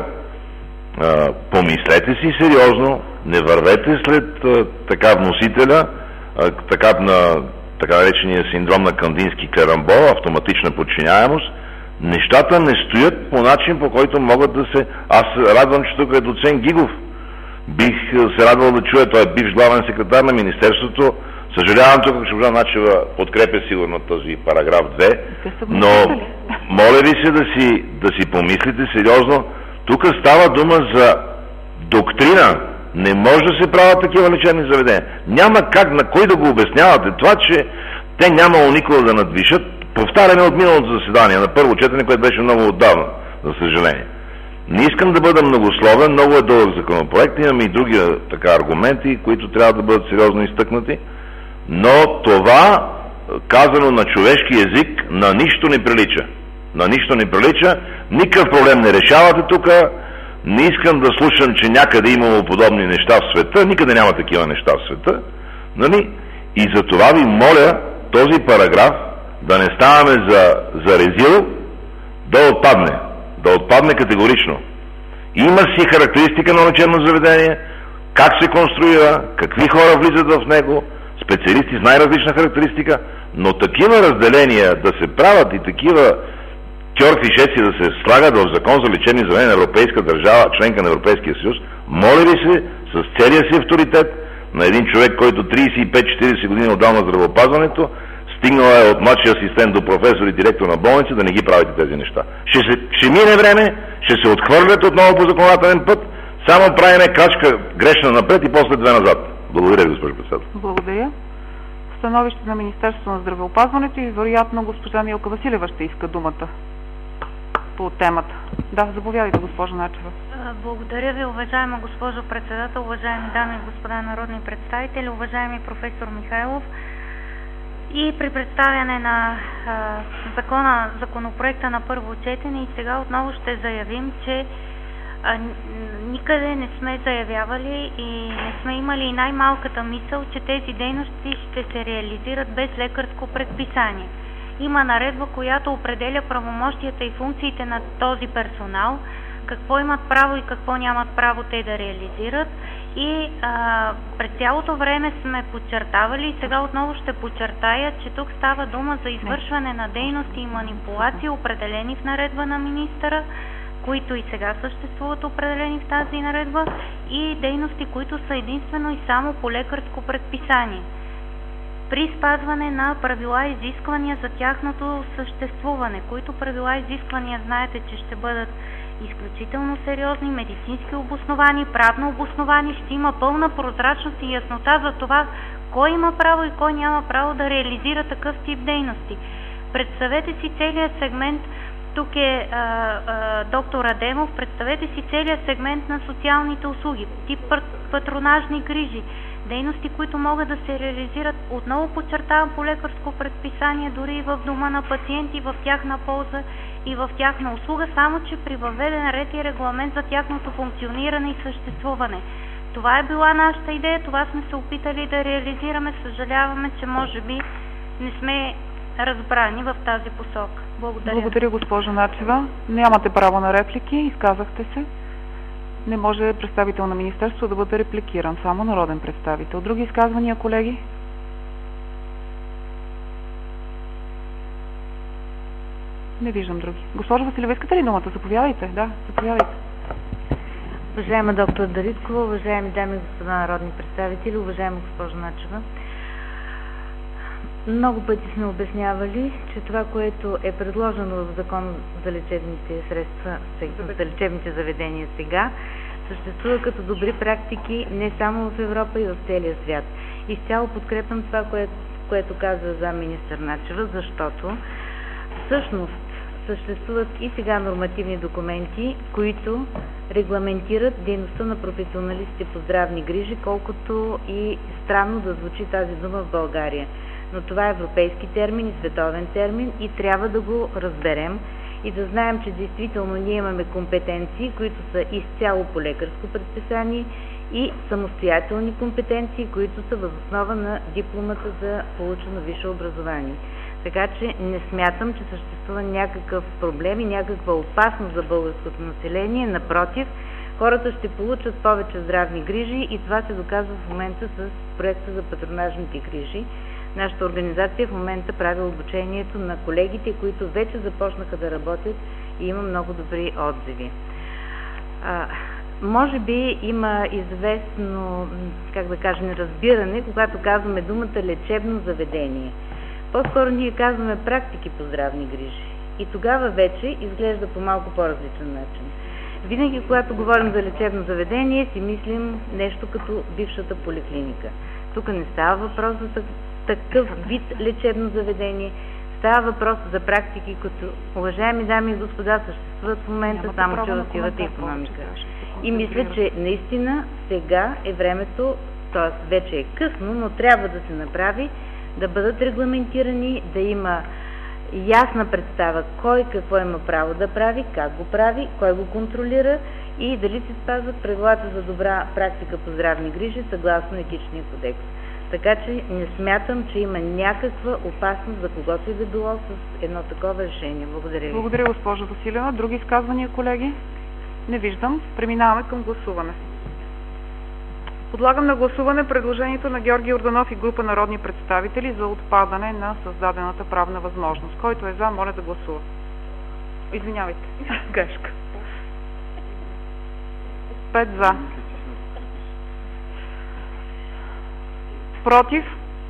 а, помислете си сериозно, не вървете след а, така вносителя, а, така на така наречения синдром на Кандински карамбол, автоматична подчиняемост. Нещата не стоят по начин, по който могат да се... Аз радвам, че тук е доцент Гигов. Бих се радвал да чуя, той е бивш главен секретар на Министерството. Съжалявам, тук госпожа Начева подкрепя сигурно този параграф две, но моля ви се да си, да си помислите сериозно. Тук става дума за доктрина. Не може да се правят такива лечебни заведения. Няма как, на кой да го обяснявате. Това, че те нямало никога да надвишат, повтаряме от миналото заседание на първо четене, което беше много отдавна, за съжаление. Не искам да бъда многословен, много е дълъг законопроект, имаме и други така аргументи, които трябва да бъдат сериозно изтъкнати, но това, казано на човешки език, на нищо не прилича. На нищо не прилича, никакъв проблем не решавате тук, не искам да слушам, че някъде имало подобни неща в света, никъде няма такива неща в света, нали? И за това ви моля този параграф да не ставаме за, за резил, да отпадне. Да отпадне категорично. Има си характеристика на лечебно заведение, как се конструира, какви хора влизат в него, специалисти с най-различна характеристика, но такива разделения да се правят и такива тьорфишеци да се слагат в закон за лечебни заведения на европейска държава, членка на Европейския съюз, моля ви се, с целия си авторитет на един човек, който трийсет и пет четирийсет години отдал на здравеопазването, стигнал е от младши асистент до професор и директор на болница, да не ги правите тези неща. Ще, се, ще мине време, ще се отхвърлят отново по законодателен път, само правиме крачка грешна напред и после две назад. Благодаря ви, госпожо председател.
Благодаря. Становище на Министерството на здравеопазването и вероятно госпожа Милка Василева ще иска думата по темата. Да, заповядайте, госпожо Начева.
Благодаря ви, уважаема госпожо председател, уважаеми дами и господа народни представители, уважаеми професор Михайлов. И при представяне на а, закона, законопроекта на първо четене и сега отново ще заявим, че а, никъде не сме заявявали и не сме имали и най-малката мисъл, че тези дейности ще се реализират без лекарско предписание. Има наредба, която определя правомощията и функциите на този персонал, какво имат право и какво нямат право те да реализират. И а, през цялото време сме подчертавали и сега отново ще подчертая, че тук става дума за извършване на дейности и манипулации, определени в наредба на министъра, които и сега съществуват определени в тази наредба, и дейности, които са единствено и само по лекарско предписание. При спазване на правила и изисквания за тяхното съществуване, които правила и изисквания знаете, че ще бъдат изключително сериозни, медицински обосновани, правно обосновани, ще има пълна прозрачност и яснота за това кой има право и кой няма право да реализира такъв тип дейности. Представете си целият сегмент, тук е а, а, доктор Адемов, представете си целият сегмент на социалните услуги, тип патронажни грижи, дейности, които могат да се реализират, отново подчертавам, по лекарско предписание, дори и в дома на пациенти, в тяхна полза и в тяхна услуга, само че при въведен ред и регламент за тяхното функциониране и съществуване. Това е била нашата идея, това сме се опитали да реализираме, съжаляваме, че може би не сме разбрани в тази посока. Благодаря.
Благодаря, госпожо Начева. Нямате право на реплики, изказахте се. Не може представител на министерство да бъде репликиран, само народен представител. Други изказвания, колеги? Не виждам други. Госпожо Василева, искате ли думата? Заповядайте. Да, заповядайте.
Уважаема доктор Дариткова, уважаеми дами и господа народни представители, уважаема госпожо Начева, много пъти сме обяснявали, че това, което е предложено в закон за лечебните средства, за лечебните заведения сега, съществува като добри практики не само в Европа и в целия свят. Изцяло подкрепям това, което, което каза заместник-министър Начева, защото всъщност съществуват и сега нормативни документи, които регламентират дейността на професионалистите по здравни грижи, колкото и странно да звучи тази дума в България. Но това е европейски термин и световен термин и трябва да го разберем и да знаем, че действително ние имаме компетенции, които са изцяло по лекарско предписание, и самостоятелни компетенции, които са въз основа на дипломата за получено висше образование. Така че не смятам, че съществува някакъв проблем и някаква опасност за българското население. Напротив, хората ще получат повече здравни грижи и това се доказва в момента с проекта за патронажните грижи. Нашата организация в момента прави обучението на колегите, които вече започнаха да работят и има много добри отзиви. А, може би има известно, как да кажа, неразбиране, когато казваме думата лечебно заведение. По-скоро ние казваме практики по здравни грижи. И тогава вече изглежда по малко по-различен начин. Винаги, когато говорим за лечебно заведение, си мислим нещо като бившата поликлиника. Тук не става въпрос за такъв вид лечебно заведение, става въпрос за практики, които, уважаеми дами и господа, съществуват в момента, само че в сивата икономика. И мисля, че наистина сега е времето, т.е. вече е късно, но трябва да се направи, да бъдат регламентирани, да има ясна представа кой какво има право да прави, как го прави, кой го контролира и дали се спазват правилата за добра практика по здравни грижи съгласно етичния кодекс. Така че не смятам, че има някаква опасност за когото и да било с едно такова решение. Благодаря ви.
Благодаря, госпожо Василева. Други изказвания, колеги? Не виждам. Преминаваме към гласуване. Подлагам на гласуване предложението на Георги Йорданов и група народни представители за отпадане на създадената правна възможност. Който е за, моля да гласува. Извинявайте. Грешка. Пет за. Против?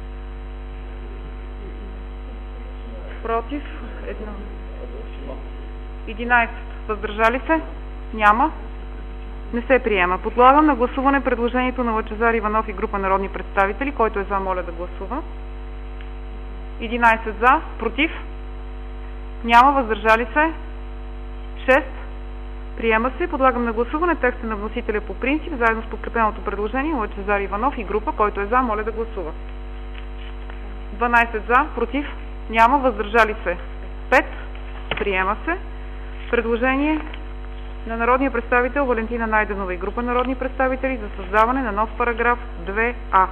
Против? Едно. единайсет. Въздържали се? Няма. Не се приема. Подлагам на гласуване предложението на Лъчезар Иванов и група народни представители. Който е за, моля да гласува. единайсет за. Против? Няма. Въздържали се? шест. Приема се. Подлагам на гласуване текста на вносителя по принцип, заедно с подкрепеното предложение Лъчезар Иванов и група. Който е за, моля да гласува. дванайсет за. Против? Няма. Въздържали се? пет. Приема се. Предложение на народния представител Валентина Найденова и група народни представители за създаване на нов параграф две а.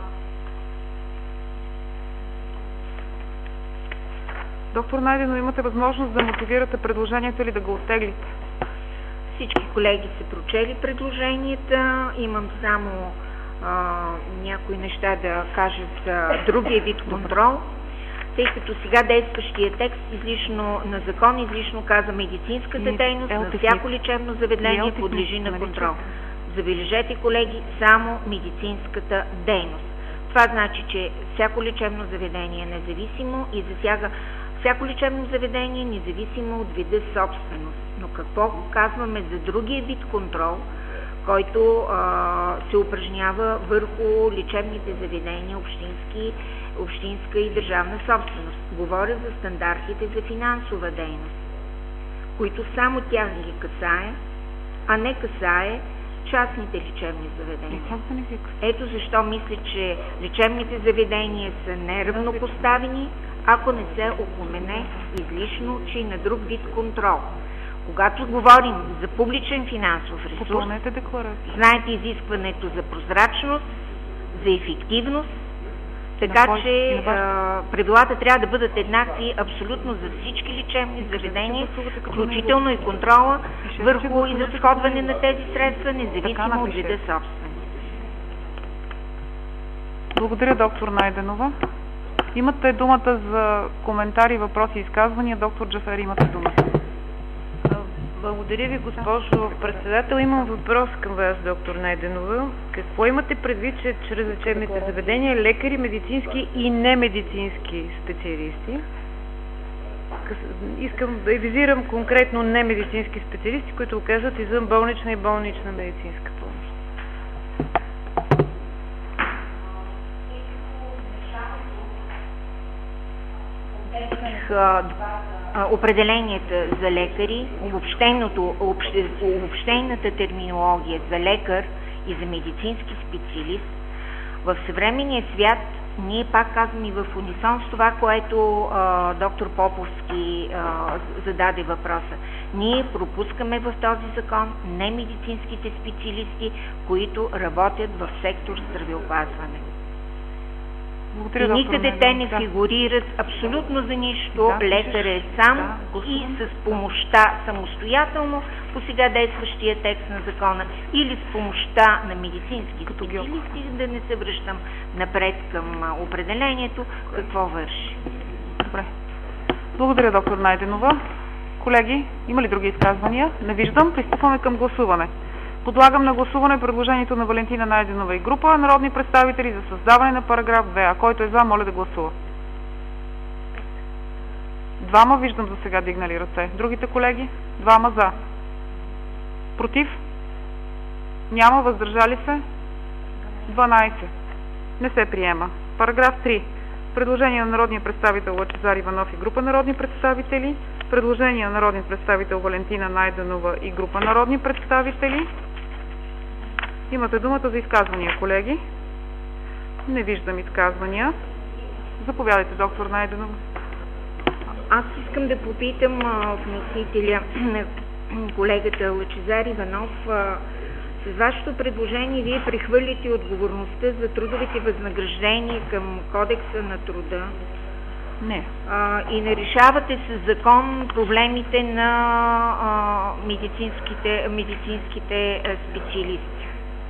Доктор Найденова, имате възможност да мотивирате предложението или да го оттеглите.
Всички колеги са прочели предложенията. Имам само а, някои неща да кажа за другия вид контрол. Тъй като сега действащия текст излишно на закон излишно каза медицинската дейност на всяко лечебно заведение подлежи на контрол. Забележете, колеги, само медицинската дейност. Това значи, че всяко лечебно заведение е независимо и засяга всяко лечебно заведение независимо от вида собственост. Но какво казваме за другия вид контрол, който а, се упражнява върху лечебните заведения, общински, общинска и държавна собственост. Говоря за стандартите за финансова дейност, които само тях ги касае, а не касае частните лечебни заведения. Ето защо мисля, че лечебните заведения са неравнопоставени, ако не се упомене излишно, че и на друг вид контрол. Когато говорим за публичен финансов ресурс, знаете изискването за прозрачност, за ефективност, така че а, правилата трябва да бъдат еднакви абсолютно за всички лечебни заведения, включително и контрола върху изразходване на тези средства, независимо от вида собственост.
Благодаря, доктор Найденова. Имате думата за коментари, въпроси и изказвания. Доктор Джафери, имате думата.
Благодаря ви, госпожо председател. Имам въпрос към вас, доктор Найденова. Какво имате предвид, че чрез лечебните заведения лекари, медицински и немедицински специалисти? Искам да визирам конкретно немедицински специалисти, които оказват извън болнична и болнична медицинска помощ.
Определенията за лекари, обобщената терминология за лекар и за медицински специалист, в съвременния свят ние пак казваме и в унисон с това, което а, доктор Поповски а, зададе въпроса. Ние пропускаме в този закон немедицинските специалисти, които работят в сектор здравеопазване.
Благодаря,
и никъде те не
да.
фигурират абсолютно за нищо.
Да,
Лекарът е сам
да,
и с помощта самостоятелно по сега действащия текст на закона или с помощта на медицински специалисти, да не се връщам напред към определението, какво върши.
Добре. Благодаря, доктор Найденова. Колеги, има ли други изказвания? Не виждам. Пристъпваме към гласуване. Подлагам на гласуване предложението на Валентина Найденова и група народни представители за създаване на параграф две. А който е за, моля да гласува. Двама виждам за сега дигнали ръце. Другите колеги? Двама за. Против? Няма. Въздържали се? дванайсет. Не се приема. Параграф три. Предложение на народния представител Лъчезар Иванов и група народни представители. Предложение на народния представител Валентина Найденова и група народни представители. Имате думата за изказвания, колеги. Не виждам изказвания. Заповядайте, доктор Найденова.
Аз искам да попитам вносителя, колегата Лъчезар Иванов, а, с вашето предложение вие прехвърлите отговорността за трудовите възнаграждения към Кодекса на труда.
Не.
А, и не решавате с закон проблемите на а, медицинските, медицинските специалисти.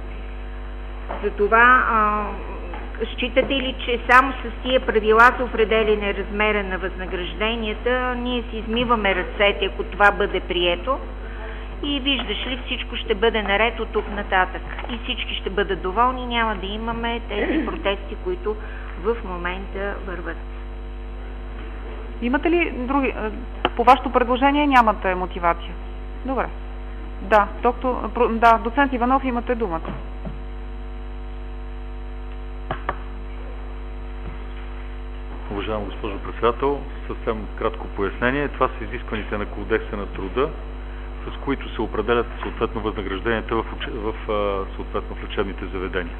Затова а, считате ли, че само с тия правила за определене размера на възнагражденията ние си измиваме ръцете, ако това бъде прието, и виждаш ли, всичко ще бъде наред от тук нататък и всички ще бъдат доволни, няма да имаме тези протести, които в момента върват.
Имате ли други... По вашето предложение нямате мотивация? Добре. Да, доктор... да, доцент Иванов, имате думата.
Уважаема госпожо председател, съвсем кратко пояснение. Това са изискваните на Кодекса на труда, с които се определят съответно възнагражденията в, в, в, съответно в лечебните заведения.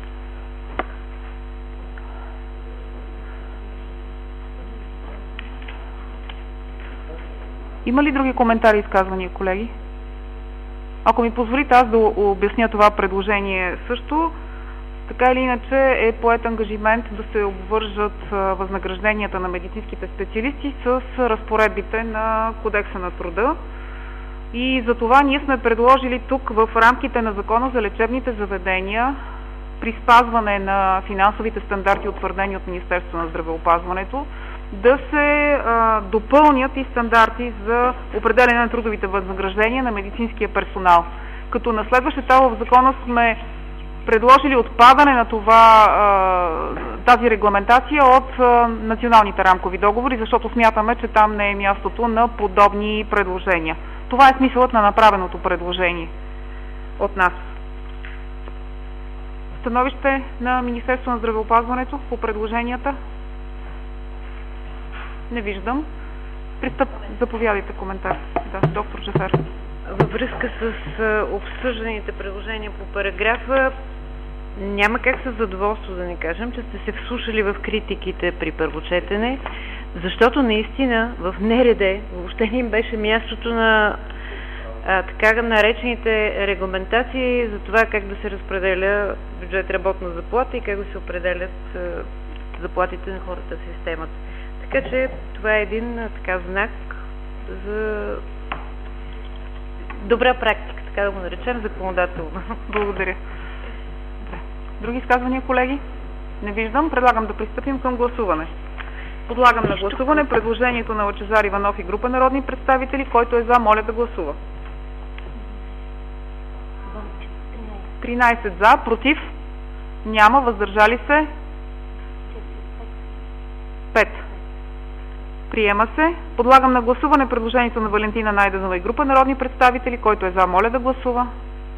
Има ли други коментари и изказвания, колеги? Ако ми позволите аз да обясня това предложение също, така или иначе е поет ангажимент да се обвържат възнагражденията на медицинските специалисти с разпоредбите на Кодекса на труда. И за това ние сме предложили тук в рамките на Закона за лечебните заведения, при спазване на финансовите стандарти, утвърдени от Министерството на здравеопазването, да се а, допълнят и стандарти за определяне на трудовите възнаграждения на медицинския персонал. Като на следващ етап в закона сме предложили отпадане на това, а, тази регламентация от а, националните рамкови договори, защото смятаме, че там не е мястото на подобни предложения. Това е смисълът на направеното предложение от нас. Становище на Министерството на здравеопазването по предложенията? Не виждам. Пристъп, заповядайте коментар. Да, доктор Джафер.
Във връзка с обсъжданите предложения по параграфа, няма как със задоволство да не кажем, че сте се вслушали в критиките при първочетене, защото наистина в НРД въобще не им беше мястото на а, така наречените регламентации за това как да се разпределя бюджет работна заплата и как да се определят а, заплатите на хората в системата. Така че това е един така знак за добра практика, така да го наречем, законодателно.
Благодаря. Други изказвания, колеги? Не виждам. Предлагам да пристъпим към гласуване. Подлагам на гласуване предложението на Лъчезар Иванов и група народни представители. Който е за, моля да гласува. тринайсет за, против? Няма, въздържали се? пет. Приема се. Подлагам на гласуване предложението на Валентина Найденова и група народни представители. Който е за, моля да гласува.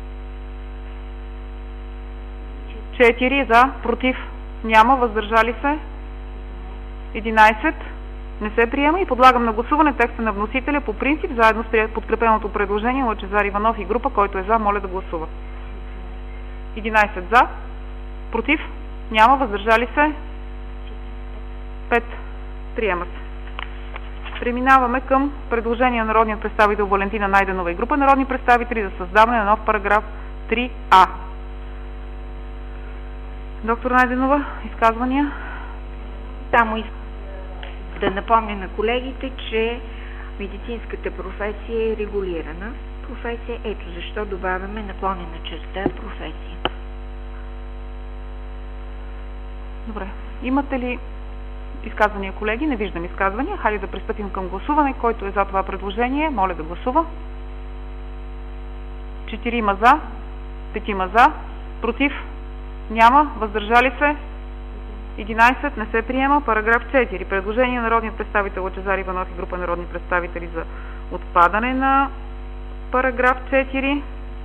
четири за, против? Няма, въздържали се? единайсет. Не се приема и подлагам на гласуване текста на вносителя по принцип, заедно с подкрепеното предложение на Лъчезар Иванов и група. Който е за, моля да гласува. единайсет за, против? Няма, въздържали се? пет. Приема се. Преминаваме към предложение на народния представител Валентина Найденова и група народни представители за създаване на нов параграф три а. Доктор Найденова, изказвания?
Само искам да напомня на колегите, че медицинската професия е регулирана професия. Ето защо добавяме наклонена черта професия.
Добре. Имате ли изказвания, колеги? Не виждам изказвания. Хайде да пристъпим към гласуване. Който е за това предложение, моля да гласува. Четирима за, петима за, против няма, въздържали се единайсет, не се приема. Параграф четири. Предложение на народния представител Лъчезар Иванов и група народни представители за отпадане на параграф четири.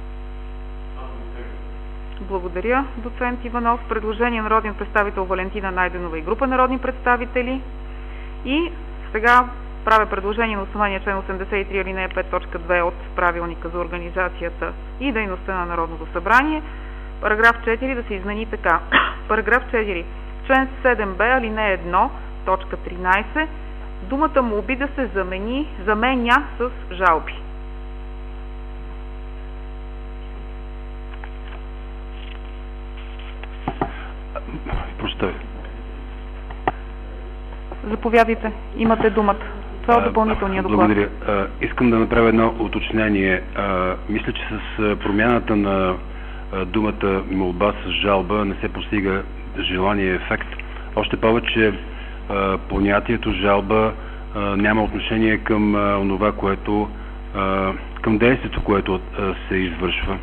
Благодаря, доцент Иванов. Предложение на народния представител Валентина Найденова и група народни представители. И сега правя предложение на основание член осемдесет и три алинея пет точка две от правилника за организацията и дейността на Народното събрание. Параграф четири да се измени така. Параграф четири. Член седем бе алинея едно точка тринайсет. Думата молби да се замени, заменя с жалби.
Поставя.
Заповядайте. Имате думата. Това е допълнителния доклад.
Благодаря. А, искам да направя едно уточнение. А, мисля, че с промяната на а, думата молба с жалба не се постига желания ефект. Още повече а, понятието жалба а, няма отношение към а, това, което а, към действието, което а, се извършва.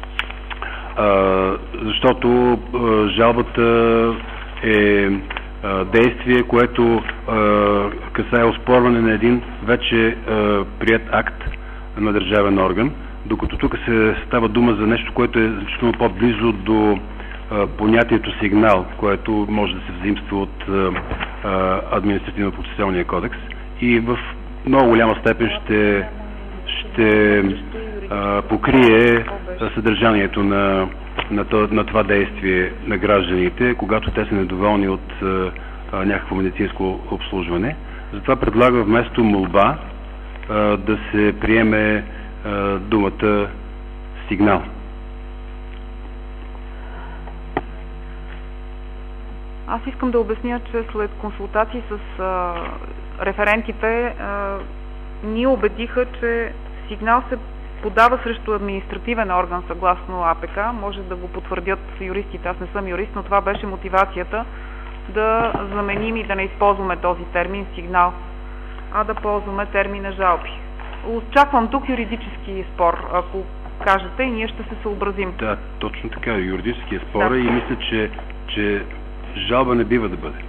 А, защото а, жалбата е а, действие, което а, касае оспорване на един вече а, приет акт на държавен орган, докато тук се става дума за нещо, което е значително по-близо до а, понятието сигнал, което може да се взаимства от административно-процесуалния кодекс и в много голяма степен ще, ще а, покрие съдържанието на, на, то, на това действие на гражданите, когато те са недоволни от а, а, някакво медицинско обслужване. Затова предлага вместо молба а, да се приеме а, думата сигнал.
Аз искам да обясня, че след консултации с а, референтите а, ни убедиха, че сигнал се подава срещу административен орган съгласно А П К. Може да го потвърдят юристите. Аз не съм юрист, но това беше мотивацията да заменим и да не използваме този термин сигнал, а да ползваме термина жалби. Очаквам тук юридически спор, ако кажете, и ние ще се съобразим.
Да, точно така. Юридически спор да. И мисля, че, че жалба не бива да бъде.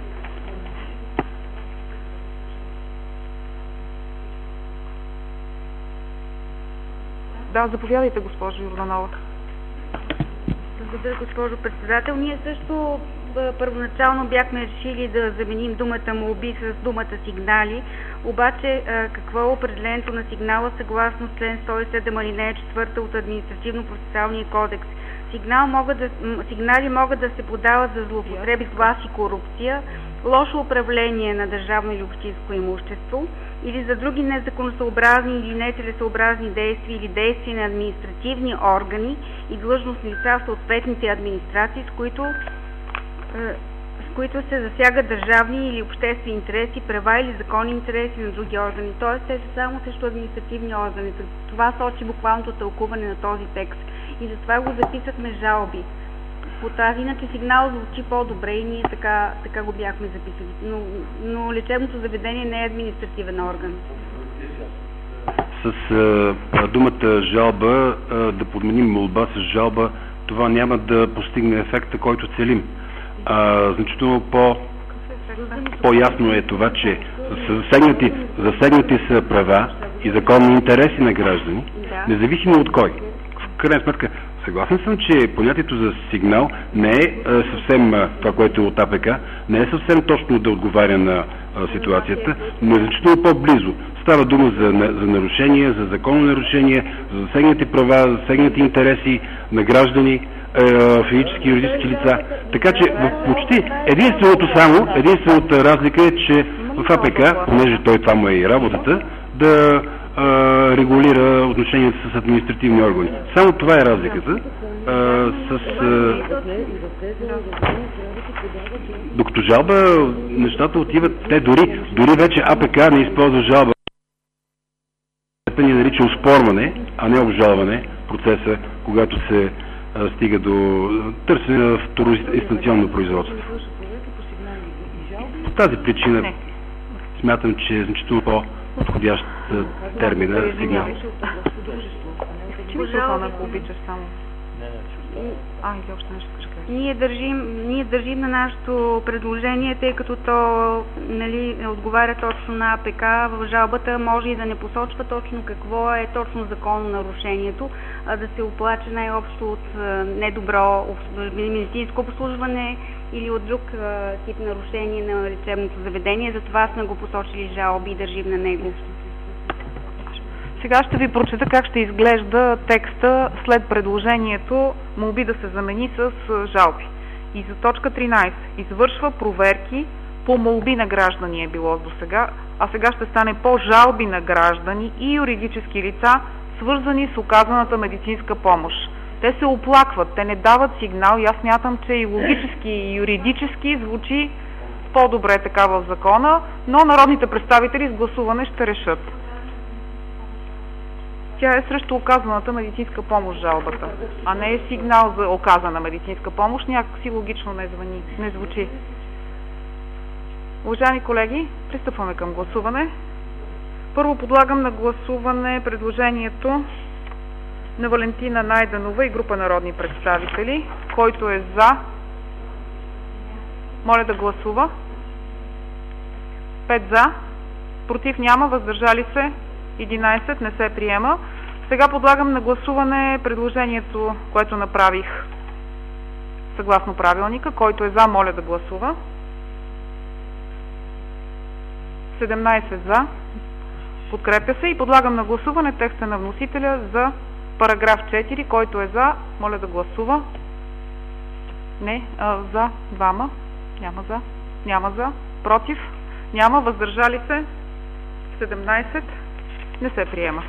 Да, заповядайте, госпожо Йорданова.
Благодаря, госпожо председател. Ние също първоначално бяхме решили да заменим думата молби с думата сигнали, обаче какво е определението на сигнала съгласно член сто и седем алинея четвърта от Административно-процесуалния кодекс? Сигнал могат да, сигнали могат да се подават за злоупотреби с власт и корупция, лошо управление на държавно или общинско имущество или за други незаконосъобразни или нецелесъобразни действия или действия на административни органи и длъжностни лица в съответните администрации, с които, е, с които се засягат държавни или обществени интереси, права или законни интереси на други органи. Тоест, те са само срещу административни органи. Това сочи буквалното тълкуване на този текст. И затова го записахме жалби. По тази, иначе сигнал звучи по-добре и ние така, така го бяхме записали. Но, но лечебното заведение не е административен орган.
С а, думата жалба, а, да подменим молба с жалба, това няма да постигне ефекта, който целим. А, значително по, по-ясно е това, че засегнати, засегнати са права и законни интереси на граждани, независимо от кой. В крайна сметка, съгласен съм, че понятието за сигнал не е а, съвсем а, това, което е от А П К, не е съвсем точно да отговаря на а, ситуацията, но е значително по-близо. Става дума за, за нарушения, за законно нарушение, за засегнати права, засегнати интереси на граждани, а, физически и юридически лица. Така че в почти единственото само, единствената разлика е, че в А П К, понеже той това му е и работата, да а, регулира отношенията с административни органи. Само това е разликата. А, с, а, докато жалба, нещата отиват, те дори, дори вече АПК не използва жалба, ни нарича оспорване, а не обжалване процеса, когато се а, стига до търсене на второинстанционно производство. По тази причина не. Смятам, че е значително по-подходящ термина сигнал.
Ако обичаш само. А, и още нещо ще кажеш.
Ние държим, ние държим на нашето предложение, тъй като то, нали, отговаря точно на АПК. В жалбата може и да не посочва точно какво е точно закононарушението, а да се оплаче най-общо от недобро медицинско обслужване или от друг тип нарушение на лечебното заведение. Затова сме го посочили жалби и държим на него.
Сега ще ви прочета как ще изглежда текста след предложението молби да се замени с жалби. И за точка тринайсет. Извършва проверки по молби на граждани е било до сега, а сега ще стане по жалби на граждани и юридически лица, свързани с оказаната медицинска помощ. Те се оплакват, те не дават сигнал и аз смятам, че и логически и юридически звучи по-добре така в закона, но народните представители с гласуване ще решат. Тя е срещу оказаната медицинска помощ жалбата, а не е сигнал за оказана медицинска помощ. Някакси логично не, звъни, не звучи. Уважаеми колеги, пристъпваме към гласуване. Първо подлагам на гласуване предложението на Валентина Найденова и група народни представители, който е за. Моля да гласува. пет за, против няма, въздържали се единайсет, не се приема. Сега подлагам на гласуване предложението, което направих съгласно правилника. Който е за, моля да гласува. седемнайсет за. Подкрепя се и подлагам на гласуване текста на вносителя за параграф четири. Който е за, моля да гласува. Не, а, за двама. Няма за. Няма за. Против. Няма. Въздържали се. седемнайсет. Не се приема.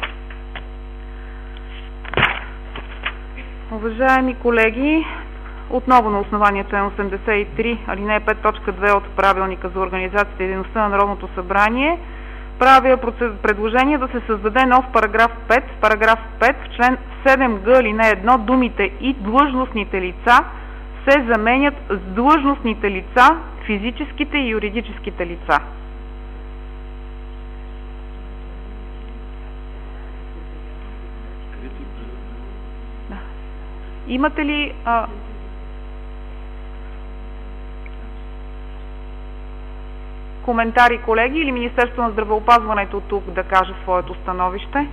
Уважаеми колеги, отново на основание член осемдесет и три, алинея пет, точка две от правилника за организацията и дейността на Народното събрание, правя предложение да се създаде нов параграф пет. Параграф пет, в член седем г, алинея едно, думите и длъжностните лица се заменят с длъжностните лица, физическите и юридическите лица. Имате ли а, коментари, колеги, или Министерството на здравеопазването тук да каже своето становище?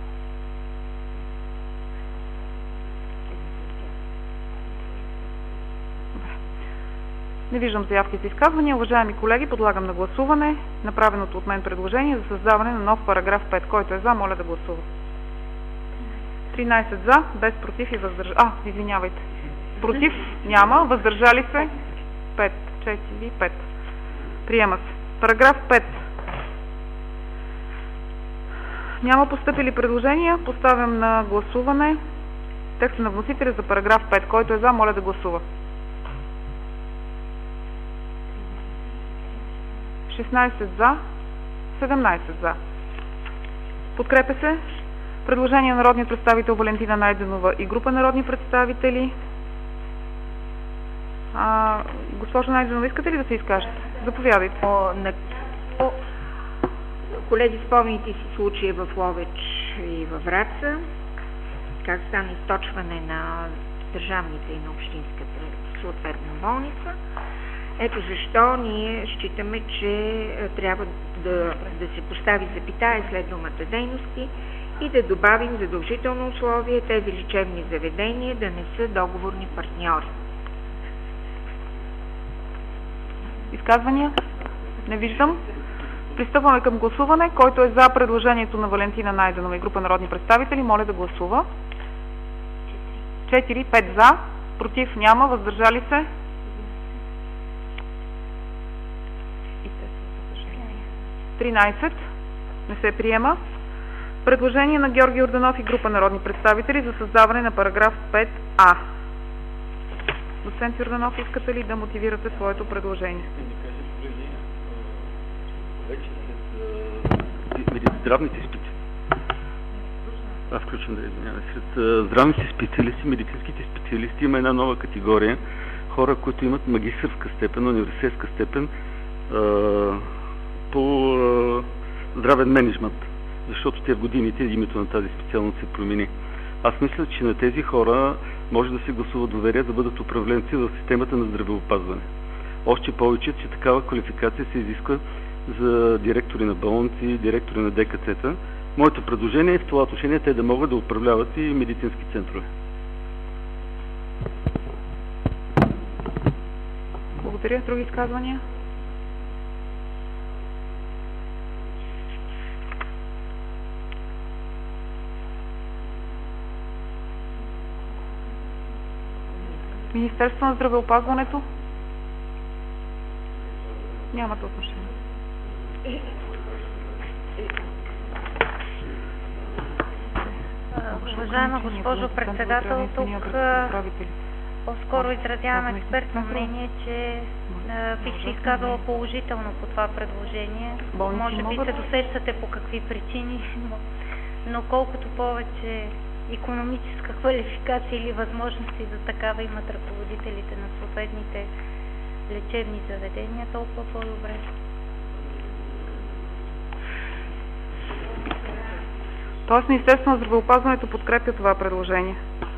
Не виждам заявки за изказвания. Уважаеми колеги, подлагам на гласуване направеното от мен предложение за създаване на нов параграф пет. Който е за, моля да гласува. тринайсет за, без против и въздържали. А, извинявайте. Против няма, въздържали се пет, четири, пет. Приема се. Параграф пет. Няма постъпили предложения. Поставям на гласуване текста на вносителя за параграф пет. Който е за, моля да гласува. шестнайсет за, седемнайсет за. Подкрепя се предложение на народния представител Валентина Найденова и група народни представители. А, госпожо Найденова, искате ли да се изкажете? Заповядайте.
О, на... О, колеги, спомните си случая в Ловеч и във Враца, как стана източване на държавните и на общинската съответна болница. Ето защо ние считаме, че трябва да, да се постави запитая след думата дейности и да добавим задължително условие тези лечебни заведения да не са договорни партньори.
Изказвания? Не виждам. Пристъпваме към гласуване. Който е за предложението на Валентина Найденова и група народни представители, моля да гласува. четири, пет за, против няма, въздържали се. тринайсет. Не се приема. Предложение на Георги Йорданов и група народни представители за създаване на параграф пет а. Доцент Йорданов, искате ли да мотивирате своето предложение?
Здравните специалисти. А, включвам да извинявам. Сред здравните специалисти, медицинските специалисти има една нова категория. Хора, които имат магистърска степен, университетска степен а, по а, здравен мениджмънт. Защото те в годините името на тази специалност се промени. Аз мисля, че на тези хора може да се гласува доверие да бъдат управленци в системата на здравеопазване. Още повече, че такава квалификация се изисква за директори на болници, директори на Д К Ц-та. Моето предложение е в това отношение те да могат да управляват и медицински центрове.
Благодаря. Други изказвания? Министерство на здравеопазването? Нямате отношение.
Уважаема госпожо председател, тук по-скоро изразявам експертно мнение, че бих се изказала положително по това предложение. Може би се досещате по какви причини, но, но колкото повече икономическа квалификация или възможности за такава имат ръководителите на съответните лечебни заведения, толкова по-добре.
Тоест Министерството на здравеопазването подкрепя това предложение?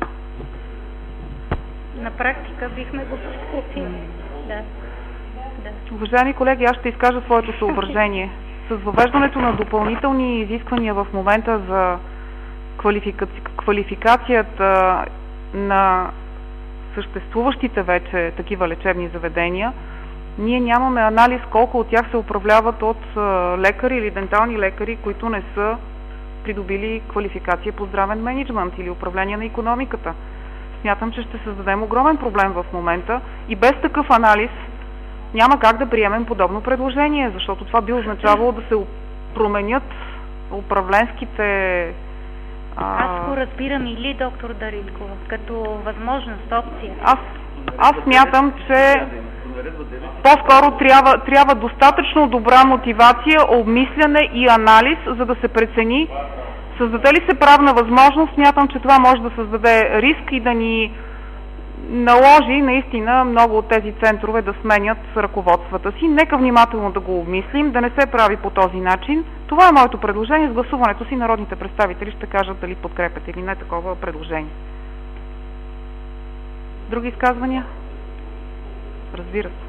На практика бихме го подкрепили. Да. Да.
Уважаеми колеги, аз ще изкажа своето съображение. С въвеждането на допълнителни изисквания в момента за квалификаци... квалификацията на съществуващите вече такива лечебни заведения, ние нямаме анализ колко от тях се управляват от лекари или дентални лекари, които не са придобили квалификация по здравен мениджмънт или управление на икономиката. Смятам, че ще създадем огромен проблем в момента и без такъв анализ няма как да приемем подобно предложение, защото това би означавало да се променят управленските...
А... Аз го разбирам или, доктор Дариткова, като възможност, опция.
Аз, аз смятам, че по-скоро трябва, трябва достатъчно добра мотивация, обмисляне и анализ, за да се прецени създаде ли се правна възможност. Смятам, че това може да създаде риск и да ни наложи наистина много от тези центрове да сменят ръководствата си. Нека внимателно да го обмислим, да не се прави по този начин. Това е моето предложение. С гласуването си народните представители ще кажат дали подкрепят или не такова предложение. Други изказвания? Разбира се.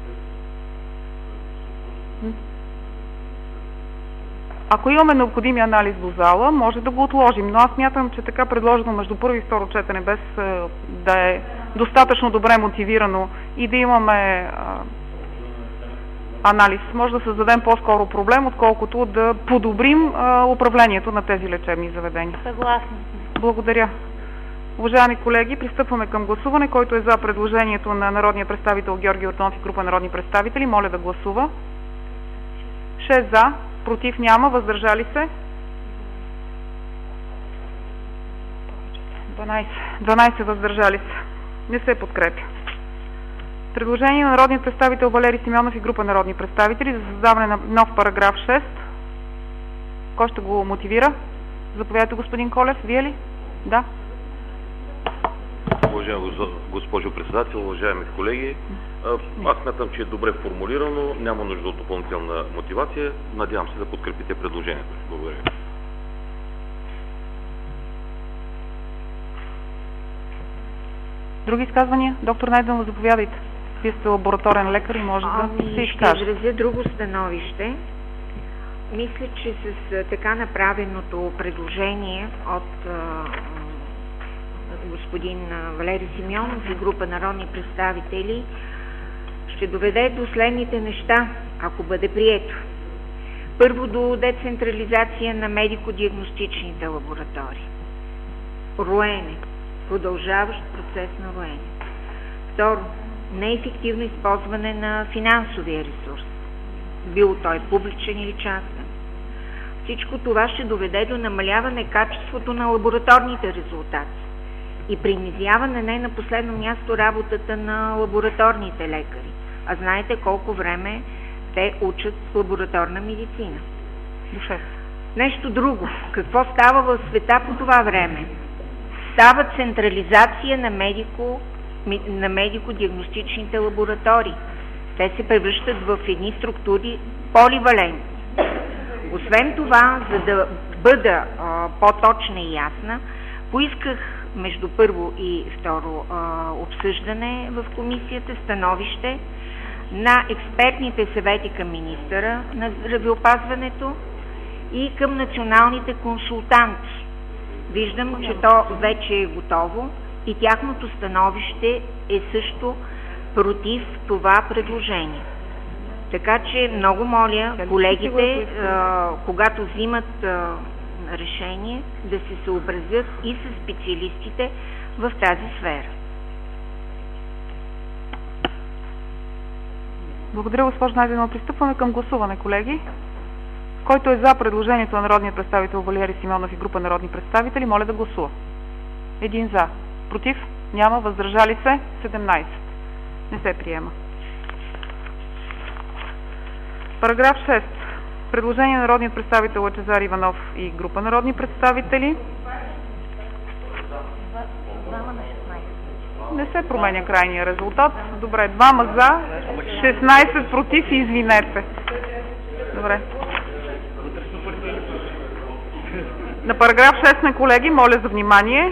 Ако имаме необходимия анализ до зала, може да го отложим, но аз смятам, че така предложено между първо и второ четене, без да е достатъчно добре мотивирано и да имаме а, анализ, може да създадем по-скоро проблем, отколкото да подобрим а, управлението на тези лечебни заведения.
Съгласна.
Благодаря. Уважаеми колеги, пристъпваме към гласуване, който е за предложението на народния представител Георги Йорданов и група народни представители. Моля да гласува. шест за, против няма, въздържали се. дванайсет. дванайсет въздържали се. Не се подкрепя. Предложение на народния представител Валери Симеонов и група народни представители за създаване на нов параграф шест. Кой ще го мотивира? Заповядайте, господин Колев. Вие ли? Да.
Уважаема госпожо председател, уважаеми колеги, аз смятам, че е добре формулирано, няма нужда от допълнителна мотивация. Надявам се да подкрепите предложението. Благодаря.
Други изказвания? Доктор Найденова, заповядайте. Вие сте лабораторен лекар и може
ами,
да се изкаже.
Ще изразя друго становище. Мисля, че с така направеното предложение от господин Валери Симеонов и група народни представители ще доведе до следните неща, ако бъде прието. Първо, до децентрализация на медико-диагностичните лаборатории. Роене. Продължаващ процес на роене. Второ, неефективно използване на финансовия ресурс. Било той публичен или частен. всичко това ще доведе до намаляване качеството на лабораторните резултати и принизяване не на последно място работата на лабораторните лекари. А знаете колко време те учат лабораторна медицина.
Душе.
Нещо друго. Какво става в света по това време? Става централизация на медико, на медико-диагностичните лаборатории. Те се превръщат в едни структури поливалентни. Освен това, за да бъда а, по-точна и ясна, поисках между първо и второ а, обсъждане в комисията становище на експертните съвети към министъра на здравеопазването и към националните консултанти. Виждам, че то вече е готово и тяхното становище е също против това предложение. Така че много моля колегите, а, когато взимат а, решение, да се съобразят и с специалистите в тази сфера.
Благодаря, госпожо Найденова. Пристъпваме към гласуване, колеги. Който е за предложението на народния представител Валери Симеонов и група народни представители, моля да гласува. Един за. Против? Няма. Въздържали се? седемнайсет. Не се приема. Параграф шест. Предложение на народният представител Лъчезар Иванов и група народни представители. Не се променя крайния резултат. Добре, двама за, шестнайсет против и извинете. Добре. На параграф шест на колеги, моля за внимание.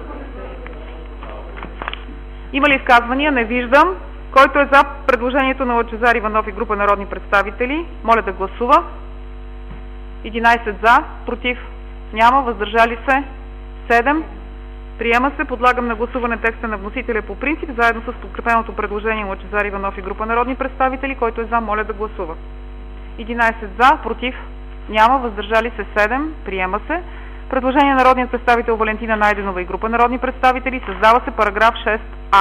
Има ли изказвания? Не виждам. Който е за предложението на Лъчезар Иванов и група народни представители, моля да гласува. единайсет за, против няма, въздържали се седем. Приема се. Подлагам на гласуване текста на вносителя по принцип, заедно с подкрепеното предложение на Лъчезар Иванов и група народни представители. Който е за, моля да гласува. единайсет за, против няма, въздържали се седем. Приема се. Предложение на народният представител Валентина Найденова и група народни представители. Създава се параграф шест а.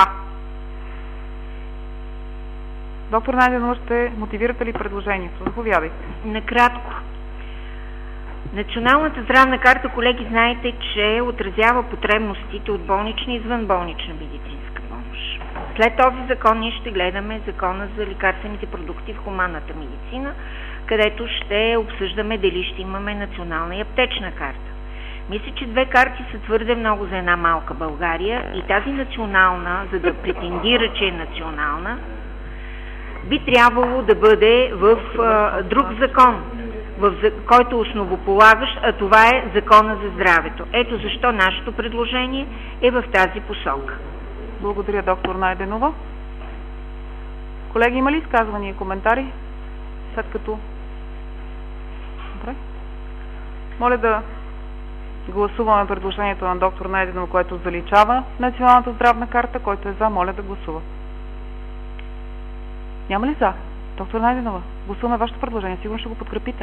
Доктор Найденова, ще мотивирате ли предложението? Заповядайте.
Накратко. Националната здравна карта, колеги, знаете, че отразява потребностите от болнична и извънболнична медицинска помощ. След този закон ние ще гледаме закона за лекарствените продукти в хуманната медицина, където ще обсъждаме дали ще имаме национална и аптечна карта. Мисля, че две карти са твърде много за една малка България и тази национална, за да претендира, че е национална, би трябвало да бъде в а, друг закон, в, който е основополагащ, а това е закона за здравето. Ето защо нашето предложение е в тази посока.
Благодаря, доктор Найденова. Колеги, има ли изказвания и коментари? След като... Добре. Моля да гласуваме предложението на доктор Найденова, което заличава националната здравна карта. Който е за, моля да гласува. Няма ли за? Доктор Найденова, гласуваме вашето предложение. Сигурно ще го подкрепите.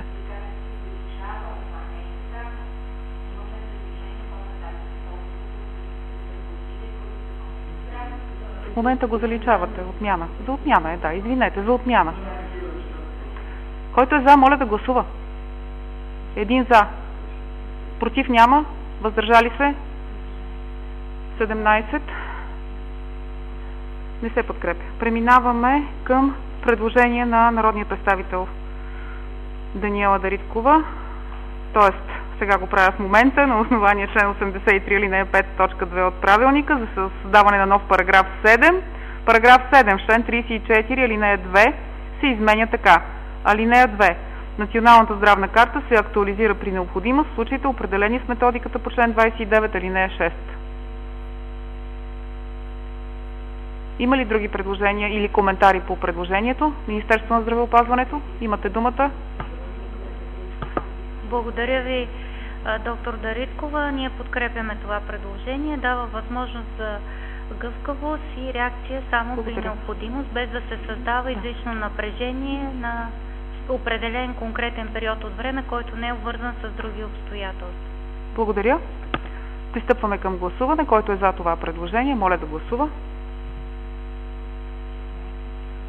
В момента го заличавате. Отмяна. За отмяна е, да. Извинете, за отмяна. Който е за, моля да гласува. Един за. Против няма. Въздържали се? седемнайсет. Не се подкрепя. Преминаваме към предложение на народния представител Даниела Дариткова. Тоест, сега го правя в момента, на основание член осемдесет и три алинея пет точка две от правилника за създаване на нов параграф седем. Параграф седем, член трийсет и четири алинея две се изменя така. Алинея две. Националната здравна карта се актуализира при необходимост в случаите, определени с методиката по член двайсет и девет алинея шест. Има ли други предложения или коментари по предложението? Министерство на здравеопазването, имате думата.
Благодаря ви, доктор Дариткова. Ние подкрепяме това предложение. Дава възможност за гъвкавост и реакция само Благодаря. При необходимост, без да се създава излишно напрежение на определен конкретен период от време, който не е обвързан с други обстоятелства.
Благодаря. Пристъпваме към гласуване. Който е за това предложение, моля да гласува.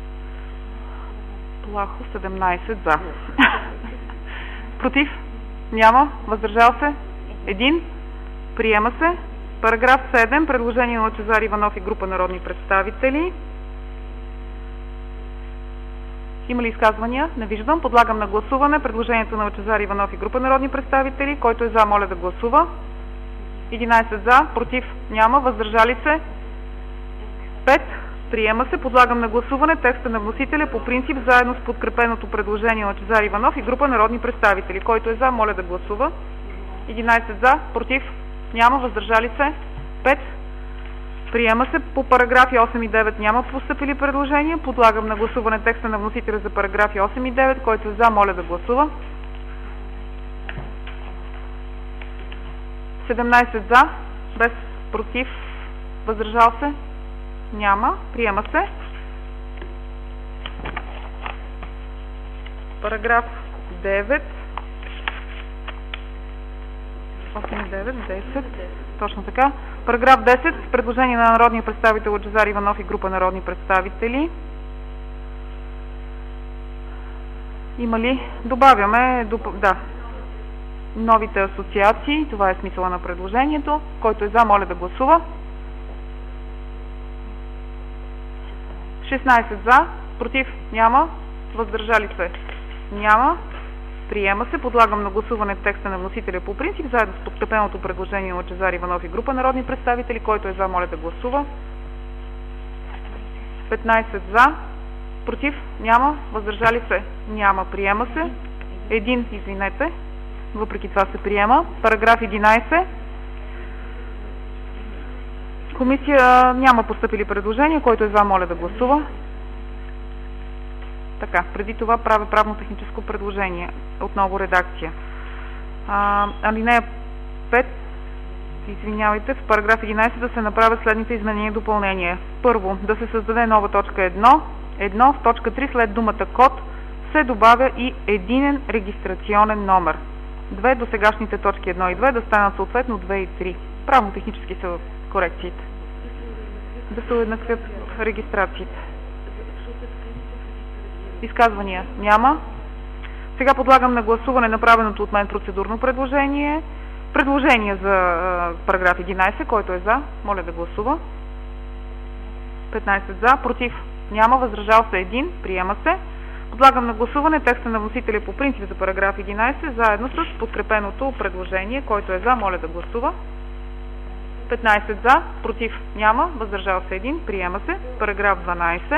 Плахо, седемнайсет за. Против? Няма. Въздържал се? един. Приема се. Параграф седем. Предложение на Лъчезар Иванов и група народни представители. Има ли изказвания? Не виждам. Подлагам на гласуване предложението на Лъчезар Иванов и група народни представители. Който е за, моля да гласува. единайсет за, против няма, въздържали се пет. Приема се. Подлагам на гласуване текста на вносителя по принцип, заедно с подкрепеното предложение на Лъчезар Иванов и група народни представители. Който е за, моля да гласува. единайсет за, против няма, въздържали се пет. Приема се. По параграфи осем и девет няма постъпили предложения. Подлагам на гласуване текста на вносителя за параграфи осем и девет. Който е за, моля да гласува. седемнайсет за, без против, въздържал се няма. Приема се. Параграф девет. осем и девет, десет. Точно така. Параграф десет. Предложение на народния представител Лъчезар Иванов и група народни представители. Има ли? Добавяме доп... да. новите асоциации. Това е смисъла на предложението. Който е за, моля да гласува. шестнайсет за, против няма, въздържали се няма. Приема се. Подлагам на гласуване текста на вносителя по принцип, заедно с подкрепеното предложение на Лъчезар Иванов и група народни представители. Който е за, моля да гласува. петнайсет за, против няма, въздържали се няма. Приема се. един, извинете. Въпреки това се приема. Параграф единайсет. Комисия няма постъпили предложения. Който е за, моля да гласува. Така, преди това правя правно-техническо предложение. Отново редакция. А, алинея пет, извинявайте, в параграф единайсет да се направят следните изменения и допълнения. Първо, да се създаде нова точка едно. Едно, в точка три след думата код се добавя и единен регистрационен номер. Две, до сегашните точки едно и две да станат съответно две и три. Правно-технически са корекциите. Да се уеднаквят регистрациите. Изказвания няма. Сега подлагам на гласуване направеното от мен процедурно предложение. Предложение за а, параграф единайсет. Който е за, моля да гласува. петнайсет за, против няма, въздържал се един. Приема се. Подлагам на гласуване текста на вносителя по принцип за параграф единайсет, заедно с подкрепеното предложение. Който е за, моля да гласува. петнайсет за, против няма, въздържал се един. Приема се. Параграф дванайсет.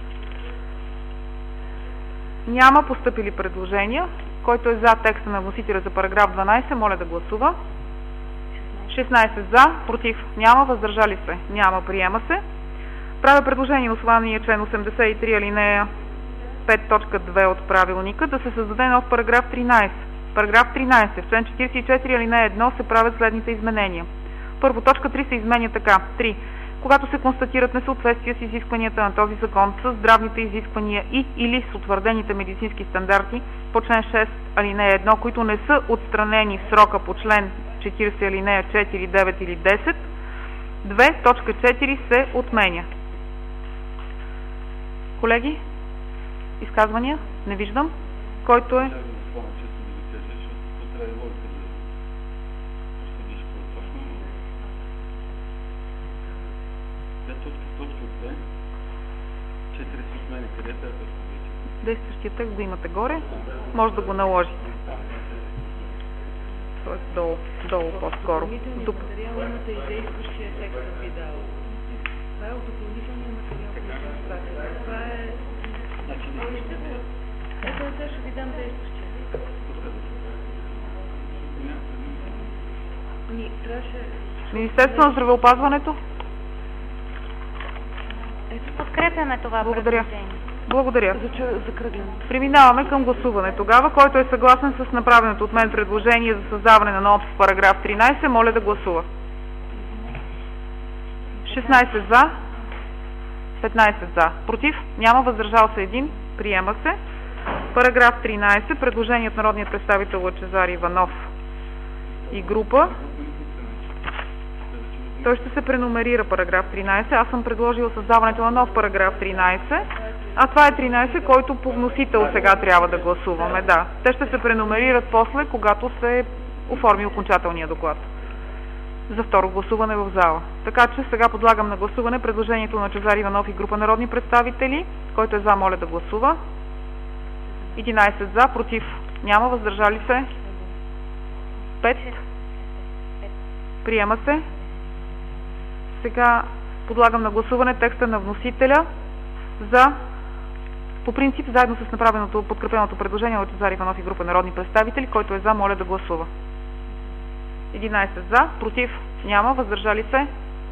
Няма постъпили предложения. Който е за текста на вносителя за параграф дванайсет, моля да гласува. шестнайсет за, против няма, въздържали се няма. Приема се. Правя предложение на основание член осемдесет и три алинея пет точка две от правилника да се създаде нов параграф тринайсет. Параграф тринайсет. В член четирийсет и четири алинея едно се правят следните изменения. Първо, точка три се изменя така. три. Когато се констатират несъответствия с изискванията на този закон, с здравните изисквания и или с утвърдените медицински стандарти по член шест алинея едно, които не са отстранени в срока по член четирийсет алинея четири, девет или десет, две точка четири се отменя. Колеги, изказвания? Не виждам. Който е... Действащия текст го имате горе. Може да го наложите. Тоест долу, долу по-скоро. Дуп...
Имате и действащия текст в видео. Това е от допълнителния материал. Това е... Ето, ето ще ви дам действащия.
Министерство на здравеопазването?
Ето, подкрепяме това
Благодаря.
предложение.
Благодаря. Преминаваме към гласуване. Тогава, който е съгласен с направеното от мен предложение за създаване на нов параграф тринайсет, моля да гласува. шестнайсет за, петнайсет за. Против? Няма. Въздържал се един. Приема се. Параграф тринайсет. Предложение от народния представител Лъчезар Иванов и група. Той ще се преномерира параграф тринайсет. Аз съм предложила създаването на нов параграф тринайсет. А това е тринайсет, който по вносител сега трябва да гласуваме, да. Те ще се преномерират после, когато се оформи окончателния доклад за второ гласуване в зала. Така че сега подлагам на гласуване предложението на Чезар Иванов и група народни представители. Който е за, моля да гласува. единайсет за, против няма, въздържали се пет. Приема се. Сега подлагам на гласуване текста на вносителя за, по принцип, заедно с направеното подкрепеното предложение от Чезар Иванов и група народни представители. Който е за, моля да гласува. единайсет за, против няма, въздържали се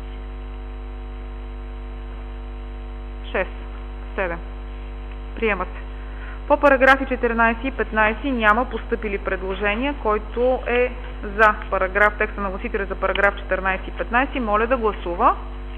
шест. седем. Приема се. По параграфи четиринайсет и петнайсет няма постъпили предложения. Който е за параграф, текста на вносителя за параграф четиринайсет и петнайсет, моля да гласува.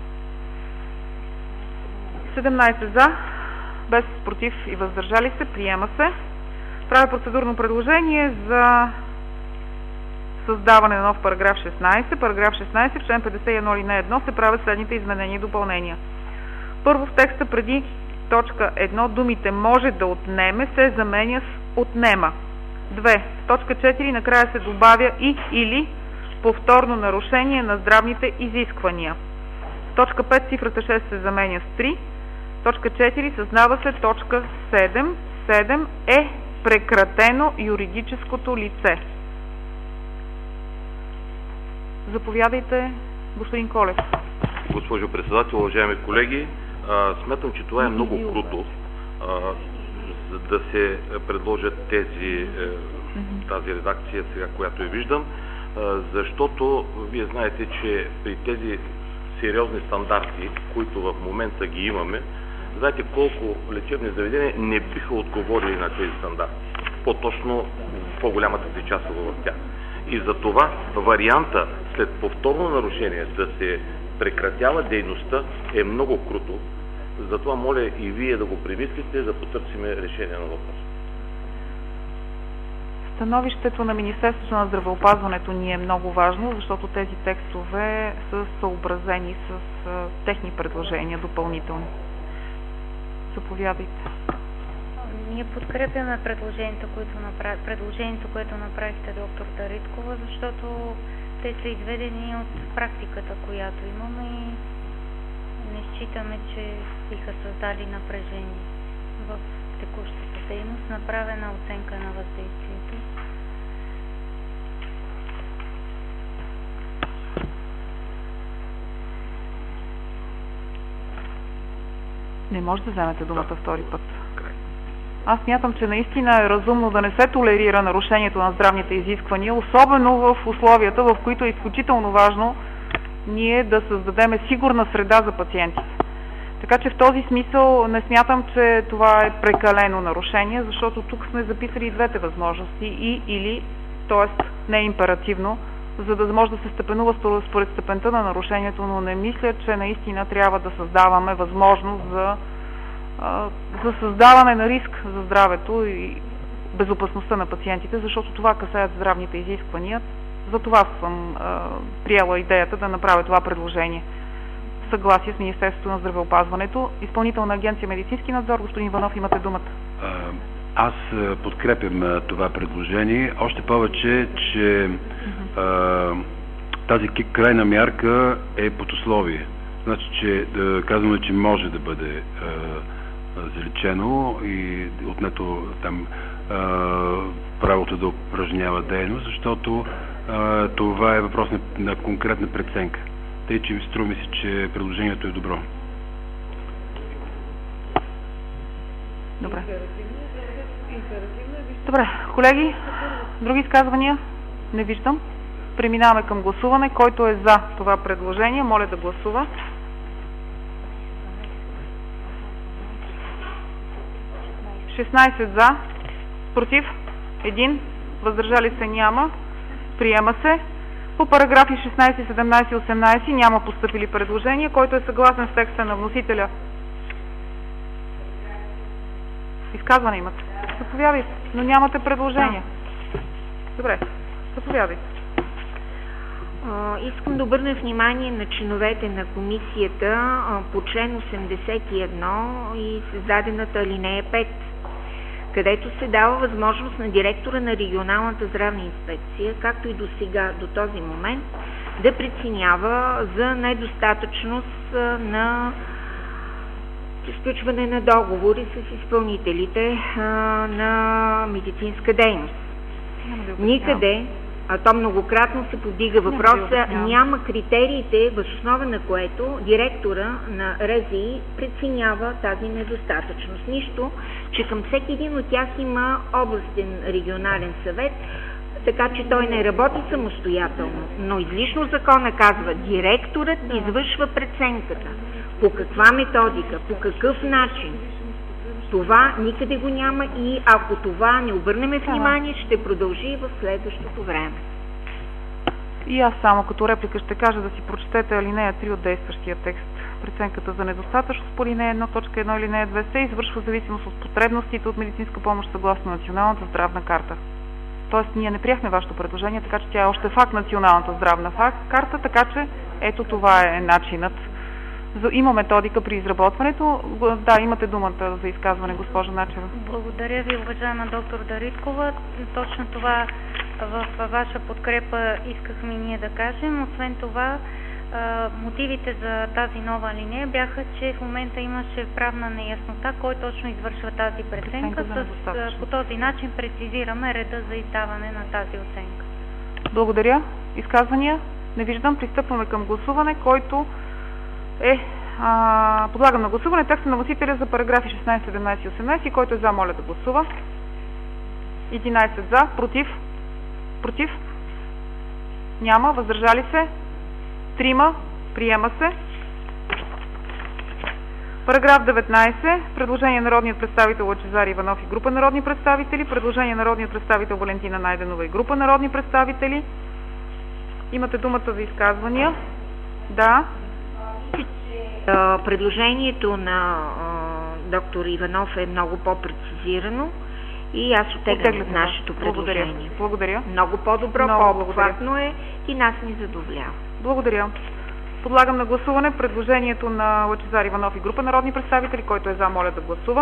седемнайсет за, без против и въздържали се, приема се. Правя процедурно предложение за създаване на нов параграф шестнайсет. Параграф шестнайсет, в член петдесет и едно алинея едно се правят следните изменения и допълнения. Първо, в текста преди точка едно думите може да отнеме се заменя с отнема. две. В точка четири накрая се добавя и или повторно нарушение на здравните изисквания. В точка пет цифрата шест се заменя с три. В точка четири съзнава се точка седем. седем е прекратено юридическото лице. Заповядайте, господин Колев.
Госпожо председател, уважаеми колеги, а, смятам, че това е много круто, а, за да се предложат тези, е, тази редакция сега, която я виждам, а, защото вие знаете, че при тези сериозни стандарти, които в момента ги имаме, знаете колко лечебни заведения не биха отговорили на тези стандарти. По-точно по-голямата си част в тях. И за това варианта след повторно нарушение да се прекратява дейността е много круто. Затова моля и вие да го премислите, да потърсим решение на въпроса.
Становището на Министерството на здравеопазването ни е много важно, защото тези текстове са съобразени с а, техни предложения допълнително. Заповядайте.
Ние подкрепяме предложението, което, направ... предложението, което направихте, доктор Дариткова, защото те са изведени от практиката, която имаме и не считаме, че биха създали напрежение в текущата дейност. Направена оценка на въздействието.
Не може да вземете думата да. втори път. Аз смятам, че наистина е разумно да не се толерира нарушението на здравните изисквания, особено в условията, в които е изключително важно ние да създадем сигурна среда за пациентите. Така че в този смисъл не смятам, че това е прекалено нарушение, защото тук сме записали и двете възможности и или, т.е. не е императивно, за да може да се степенува според степента на нарушението, но не мисля, че наистина трябва да създаваме възможност за за създаване на риск за здравето и безопасността на пациентите, защото това касаят здравните изисквания. За това съм а, приела идеята да направя това предложение. В съгласие с Министерството на здравеопазването. Изпълнителна агенция медицински надзор, господин Иванов, имате думата.
Аз подкрепям това предложение. Още повече, че а, тази крайна мярка е под условие. Значи, че да казваме, че може да бъде а, заличено и отнето там а, правото да упражнява дейност, защото а, това е въпрос на, на конкретна преценка. Тъй, че ми струва ми се, че предложението е добро.
Добре. Добре, колеги, други изказвания? Не виждам. Преминаваме към гласуване. Който е за това предложение, моля да гласува. шестнайсет за, против един, въздържали се няма, приема се. По параграфи шестнайсет, седемнайсет и осемнайсет няма постъпили предложения. Който е съгласен с текста на вносителя? Изказване имате. Заповядайте, но нямате предложения. Добре, заповядайте.
Искам да обърна внимание на членовете на комисията по член осемдесет и едно и създадената алинея пет, където се дава възможност на директора на регионалната здравна инспекция, както и до сега, до този момент, да преценява за недостатъчност на изключване на договори с изпълнителите на медицинска дейност. Никъде, а то многократно се подига въпроса, няма критериите, въз основа на което директора на РЗИ преценява тази недостатъчност. Нищо, че към всеки един от тях има областен регионален съвет, така че той не работи самостоятелно. Но излишно закона казва, директорът извършва преценката. По каква методика, по какъв начин. Това никъде го няма и ако това не обърнем внимание, ще продължи в следващото време.
И аз само като реплика ще кажа да си прочетете алинея три от действащия текст. Преценката за недостатъчност по алинея едно точка едно или алинея две се извършва в зависимост от потребностите от медицинска помощ съгласно Националната здравна карта. Тоест ние не приехме вашето предложение, така че тя е още факт Националната здравна карта, така че ето това е начинът. Има методика при изработването. Да, имате думата за изказване, госпожа Начева.
Благодаря ви, уважаема доктор Дариткова. Точно това в ваша подкрепа искахме ние да кажем. Освен това, мотивите за тази нова алинея бяха, че в момента имаше правна неяснота, кой точно извършва тази преценка. С, по този начин прецизираме реда за издаване на тази оценка.
Благодаря. Изказвания? Не виждам. Пристъпваме към гласуване, който е, а, подлагам на гласуване текста на вносителя за параграфи шестнайсет, седемнайсет и осемнайсет, който е за, моля да гласува. единайсет за, против, против, няма, въздържали се, трима, приема се. Параграф деветнайсет, предложение на народният представител Лъчезар Иванов и група народни представители, предложение на народният представител Валентина Найденова и група народни представители. Имате думата за изказвания. Да.
Предложението на доктор Иванов е много по-прецизирано и аз оттеглям нашето предложение.
Благодаря. Благодаря.
Много по-добро, по-обхватно е и нас ни задоволява.
Благодаря. Подлагам на гласуване предложението на Лъчезар Иванов и група народни представители, който е за, моля да гласува.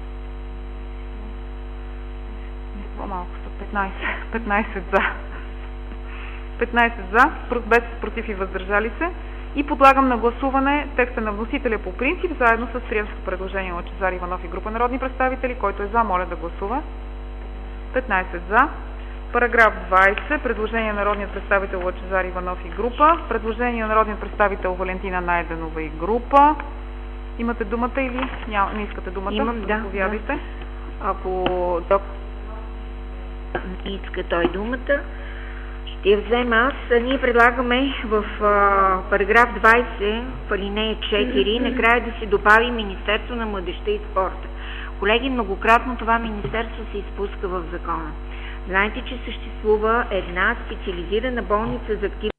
По-малко са петнайсет. петнайсет за. петнайсет за, без против и въздържали се. И подлагам на гласуване текста на вносителя по принцип, заедно с приемското предложение на Лъчезар Иванов и група народни представители, който е за, моля да гласува. петнайсет за. Параграф двайсет, предложение на народният представител Лъчезар Иванов и група, предложение на народният представител Валентина Найденова и група. Имате думата или няма, не искате думата?
Имам, да.
Заповядайте.
Да. Ако доктор не иска той думата, ще я взема аз. Ние предлагаме в а, параграф двайсет, в алинея четири, накрая да се добави Министерство на младежта и спорта. Колеги, многократно това министерство се изпуска в закона. Знаете, че съществува една специализирана болница за активно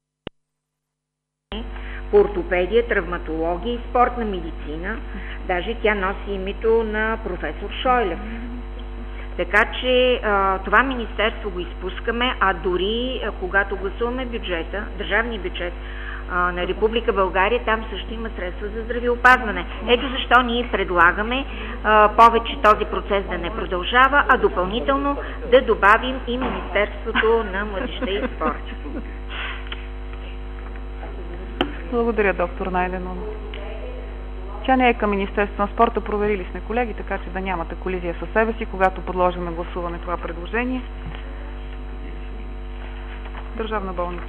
по ортопедия, травматология и спортна медицина. Даже тя носи името на професор Шойлев. Така че а, това министерство го изпускаме, а дори а, когато гласуваме бюджета, държавния бюджет а, на Република България, там също има средства за здравеопазване. Ето защо ние предлагаме а, повече този процес да не продължава, а допълнително да добавим и Министерството на младежта и спорта.
Благодаря, доктор Найденова. Тя не е към Министерството на спорта, проверили сме колеги, така че да нямате колизия със себе си, когато подложим на гласуване това предложение. Държавна болница.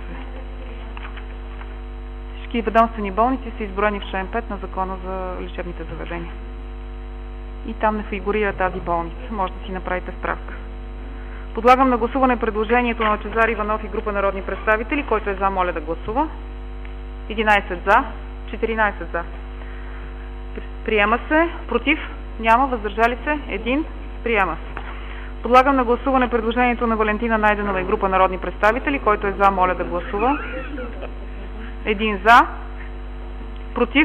Всички ведомствени болници са изброени в член пет на Закона за лечебните заведения. И там не фигурира тази болница. Може да си направите справка. Подлагам на гласуване предложението на Лъчезар Иванов и група народни представители, който е за, моля да гласува. единайсет за, четиринайсет за. Приема се. Против? Няма. Въздържали се? Един. Приема се. Подлагам на гласуване предложението на Валентина Найденова и група народни представители, който е за, моля да гласува. Един за. Против?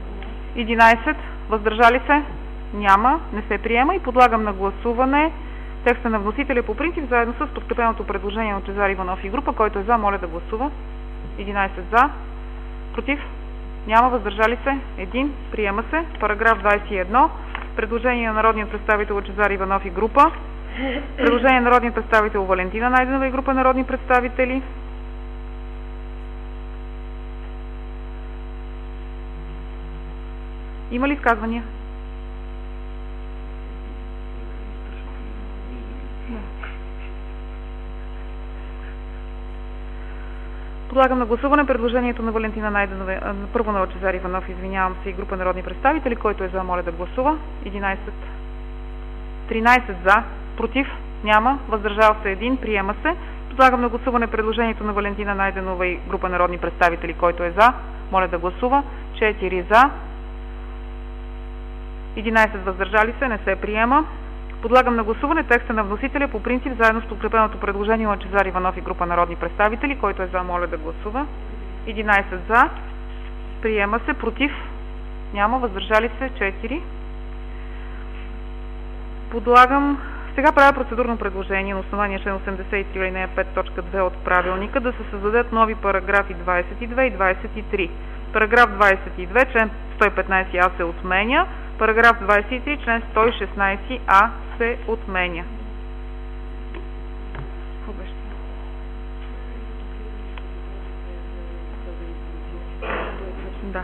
единайсет. Въздържали се? Няма. Не се приема. И подлагам на гласуване Текста на вносителя по принцип, заедно с подкрепеното предложение от Лъчезар Иванов и група, който е за, моля да гласува. единайсет за. Против? Няма. Въздържали се? един. Приема се. Параграф двайсет и едно. Предложение на народния представител Лъчезар Иванов и група. Предложение на народния представител Валентина Найденова и група народни представители. Има ли изказвания? Подлагам на гласуване предложението на Валентина Найденова, първо на Лъчезар Иванов, извинявам се, и група народни представители, който е за, моля да гласува. единайсет. тринайсет за, против, няма, въздържал се един, приема се. Подлагам на гласуване предложението на Валентина Найденова и група народни представители, който е за, моля да гласува. четири за, единайсет въздържали се, не се приема. Подлагам на гласуване текста на вносителя по принцип, заедно с подкрепеното предложение на Лъчезар Иванов и група народни представители, който е за, моля да гласува. единайсет за, приема се, против, няма, въздържали се четири. Подлагам, сега правя процедурно предложение на основание член осемдесет и три алинея пет точка две от правилника да се създадат нови параграфи двайсет и две и двайсет и три. Параграф двайсет и две, член сто и петнайсет а се отменя. Параграф двайсет и три, член сто и шестнайсет а се отменя. Да.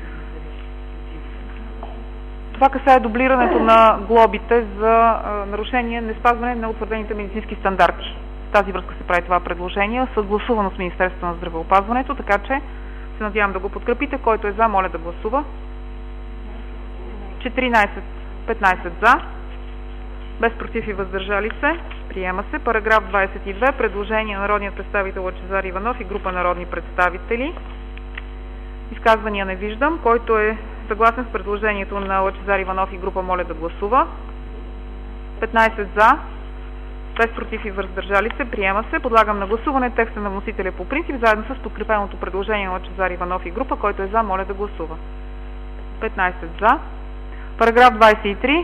Това касае дублирането на глобите за а, нарушение, неспазване на утвърдените медицински стандарти. В тази връзка се прави това предложение, съгласувано с Министерството на здравеопазването, така че се надявам да го подкрепите. Който е за, моля да гласува. четиринайсет, петнайсет за, без против и въздържали се, приема се. Параграф двайсет и две, предложение на народния представител Лъчезар Иванов и група народни представители. Изказвания не виждам. Който е съгласен с предложението на Лъчезар Иванов и група, моля да гласува. петнайсет за, без против и въздържали се, приема се. Подлагам на гласуване текста на вносителя по принцип, заедно с подкрепеното предложение на Лъчезар Иванов и група, който е за, моля да гласува. петнайсет за. Параграф двайсет и три.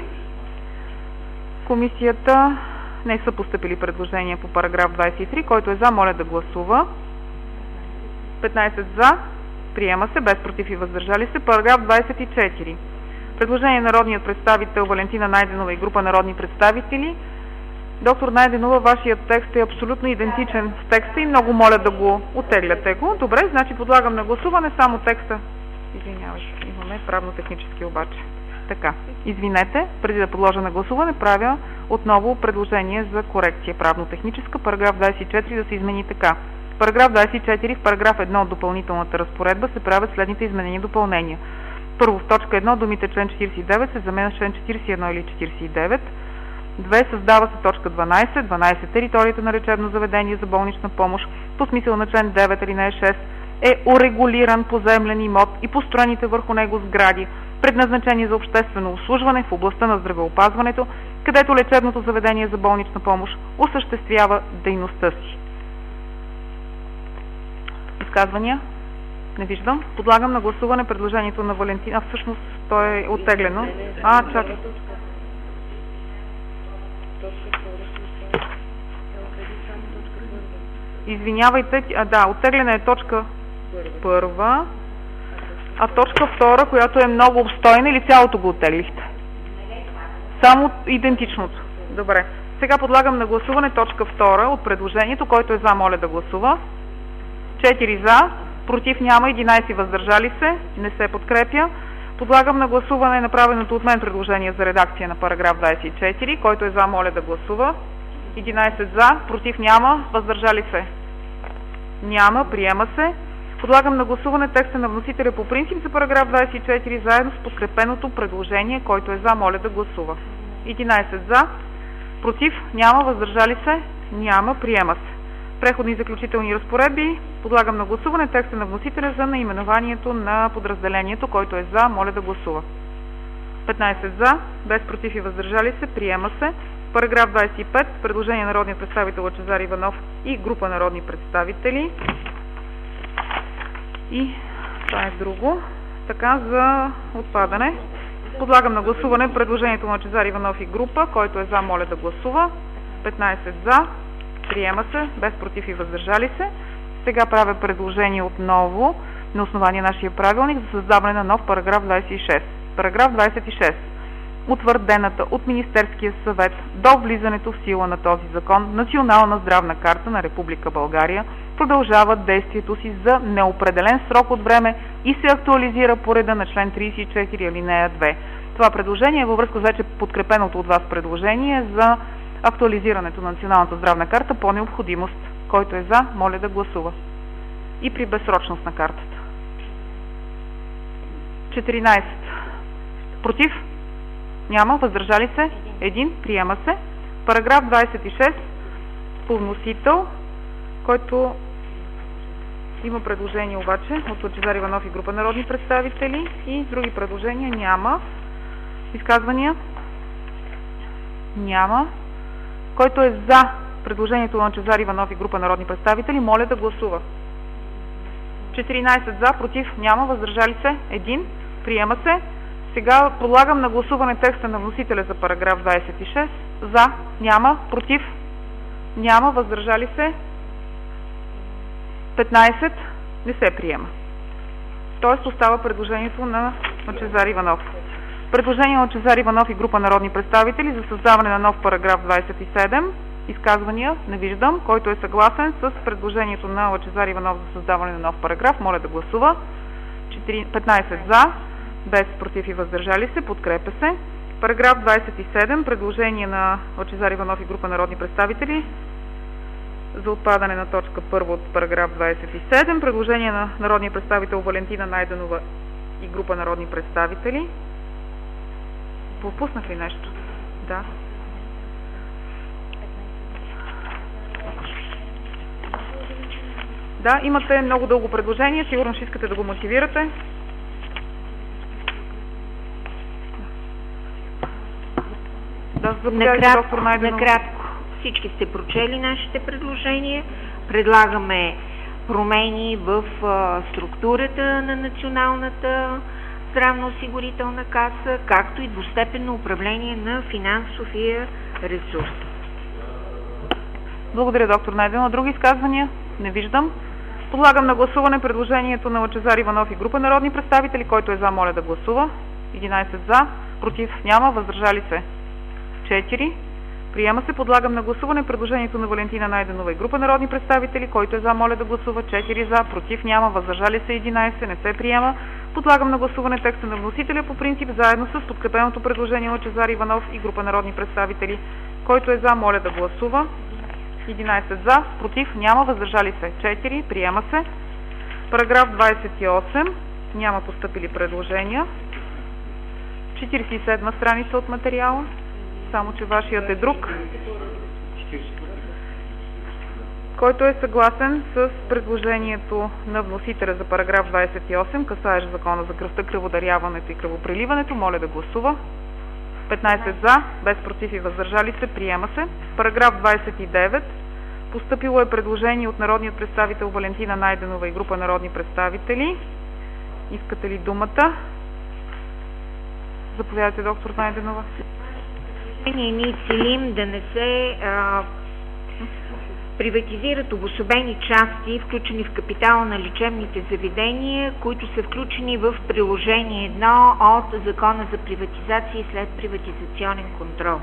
Комисията не са постъпили предложения по параграф двайсет и три. Който е за, моля да гласува. петнайсет за. Приема се, без против и въздържали се. Параграф двайсет и четири. Предложение на народният представител Валентина Найденова и група народни представители. Доктор Найденова, вашият текст е абсолютно идентичен с текста и много моля да го оттегляте го. Добре, значи подлагам на гласуване само текста. Извинявайте, имаме правно-технически обаче. Така, извинете, преди да подложа на гласуване, правя отново предложение за корекция правно-техническа. Параграф двайсет и четири да се измени така. Параграф двайсет и четири в параграф едно от допълнителната разпоредба се правят следните изменения и допълнения. Първо, в точка едно думите член четирийсет и девет се заменят с член четирийсет и едно или четирийсет и девет. две. Създава се точка дванайсет. дванайсет. Територията на лечебно заведение за болнична помощ по смисъл на член девет алинея шест е урегулиран поземлен имот и построените върху него сгради, предназначени за обществено обслужване в областта на здравеопазването, където лечебното заведение за болнична помощ осъществява дейността си. Изказвания? Не виждам. Подлагам на гласуване предложението на Валентина. Всъщност то е оттеглено. А, чакай. Извинявайте, а, да, оттеглена е точка първа, а точка втора, която е много обстойна, или цялото го оттеглихте? Само идентичното. Добре. Сега подлагам на гласуване точка втора от предложението, който е за, моля да гласува. четири за, против няма, единайсет въздържали се, не се подкрепя. Подлагам на гласуване направеното от мен предложение за редакция на параграф двайсет и четири, който е за, моля да гласува. единайсет за, против няма, въздържали се няма, приема се. Подлагам на гласуване текста на вносителя по принцип за параграф двайсет и четири, заедно с подкрепеното предложение, който е за, моля да гласува. единайсет за, против няма, въздържали се няма, приема се. Преходни и заключителни разпоредби. Подлагам на гласуване текста на вносителя за наименованието на подразделението, който е за, моля да гласува. петнайсет за, без против и въздържали се, приема се. Параграф двайсет и пет, предложение на народния представител Лъчезар Иванов и група народни представители. И това е друго. Така, за отпадане. Подлагам на гласуване предложението на Лъчезар Иванов и група, който е за, моля да гласува. петнайсет за. Приема се, без против и въздържали се. Сега правя предложение отново на основание нашия правилник за създаване на нов параграф двайсет и шест. Параграф двайсет и шест. Утвърдената от Министерския съвет до влизането в сила на този закон Национална здравна карта на Република България продължава действието си за неопределен срок от време и се актуализира по реда на член трийсет и четири алинея две. Това предложение е във връзка с вече подкрепеното от вас предложение за актуализирането на Националната здравна карта по необходимост. Който е за, моля да гласува. И при безсрочност на картата. четиринайсет. Против? Няма. Въздържали се? един. Приема се. Параграф двайсет и шест по вносител, който има предложение обаче от Лъчезар Иванов и група народни представители и други предложения няма. Изказвания? Няма. Който е за предложението на Лъчезар Иванов и група народни представители, моля да гласува. четиринайсет за, против няма, въздържали се един. Приема се. Сега подлагам на гласуване текста на вносителя за параграф двайсет и шест. За, няма, против, няма, въздържали се петнайсет. Не се приема. Тоест остава предложението на Лъчезар Иванов. Предложение на Лъчезар Иванов и група народни представители за създаване на нов параграф двайсет и седем. Изказвания? Не виждам. Който е съгласен с предложението на Лъчезар Иванов за създаване на нов параграф, моля да гласува. петнайсет за, без против и въздържали се, подкрепя се. Параграф двайсет и седем, предложение на Лъчезар Иванов и група народни представители за отпадане на точка първа от параграф двайсет и седем. Предложение на народния представител Валентина Найденова и група народни представители. Пропуснах ли нещо? Да. Да, имате много дълго предложение, сигурно ще искате да го мотивирате. Да,
накратко,
доктор Найденова.
накратко. Всички сте прочели нашите предложения. Предлагаме промени в а, структурата на Националната здравноосигурителна каса, както и двустепенно управление на финансовия ресурс.
Благодаря, доктор Найденова. Други изказвания? Не виждам. Подлагам на гласуване предложението на Лъчезар Иванов и група народни представители. Който е за, моля да гласува. единайсет за, против няма, въздържали се четири. Приема се. Подлагам на гласуване предложението на Валентина Найденова и група народни представители. Който е за, моля да гласува. четири за, против няма, въздържали се единайсет. Не се приема. Подлагам на гласуване текста на вносителя по принцип, заедно с подкрепеното предложение на Лъчезар Иванов и група народни представители. Който е за, моля да гласува. единайсет за, против няма, въздържали се четири. Приема се. Параграф двайсет и осем. Няма постъпили предложения. четирийсет и седма страница от материала. Само че вашият е друг. Който е съгласен с предложението на вносителя за параграф двайсет и осем, касаещ закона за кръвта, кръводаряването и кръвопреливането, моля да гласува. петнайсет за, без против и въздържали се, приема се. Параграф двайсет и девет. Постъпило е предложение от народният представител Валентина Найденова и група народни представители. Искате ли думата? Заповядайте, доктор Найденова.
Ние целим да не се а, приватизират обособени части, включени в капитала на лечебните заведения, които са включени в приложение едно от Закона за приватизация и следприватизационен контрол.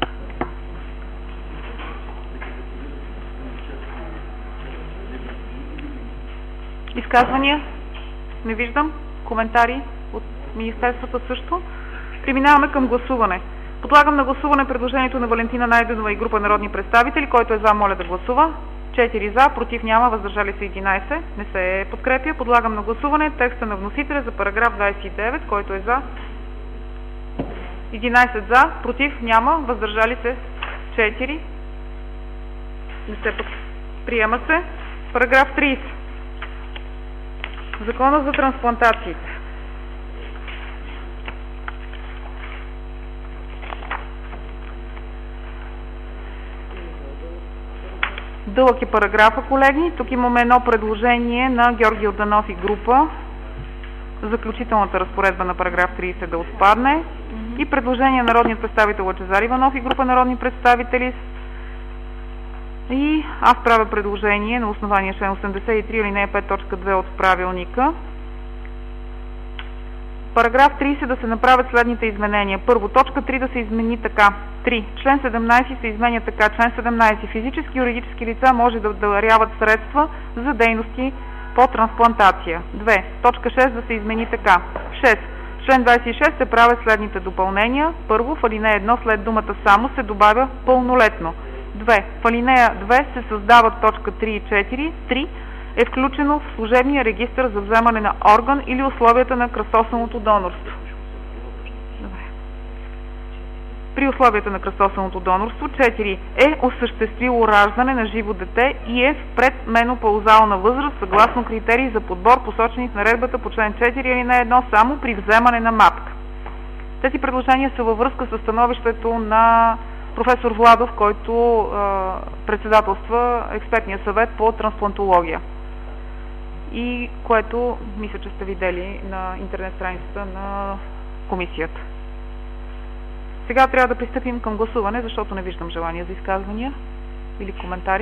Изказвания? Не виждам. Коментари от министерствата също. Преминаваме към гласуване. Подлагам на гласуване предложението на Валентина Найденова и група народни представители. Който е за, моля да гласува. четири за, против няма, въздържали се единайсет. Не се подкрепя. Подлагам на гласуване текста на вносителя за параграф двайсет и девет. Който е за. единайсет за, против няма, въздържали се четири. Не се приема се. Параграф трийсет. Закона за трансплантациите. Дълъг е параграфа, колеги. Тук имаме едно предложение на Георги Йорданов и група. Заключителната разпоредба на параграф трийсет да отпадне. И предложение на народният представител Лъчезар Иванов и група народни представители И аз правя предложение на основание член осемдесет и три алинея пет точка две от правилника. Параграф тридесет да се направят следните изменения. Първо, точка три да се измени така. три. Член седемнадесет се изменя така. Член седемнадесет. Физически и юридически лица може да даряват средства за дейности по трансплантация. две. Точка шест да се измени така. шест. Член двадесет и шест се правят следните допълнения. Първо, в алинея едно след думата само се добавя пълнолетно. две. В алинея две се създават точка три и четири. три. Е включено в служебния регистър за вземане на орган или условията на кръстосаното донорство. Добре. При условията на кръстосаното донорство. четири. Е осъществило раждане на живо дете и е в предменопаузална възраст съгласно критерии за подбор, посочени в наредбата по член четири алинея едно само при вземане на матка. Тези предложения са във връзка с становището на професор Владов, който е, председателства експертния съвет по трансплантология. И което мисля, че сте видели на интернет страницата на комисията. Сега трябва да пристъпим към гласуване, защото не виждам желание за изказвания или коментари.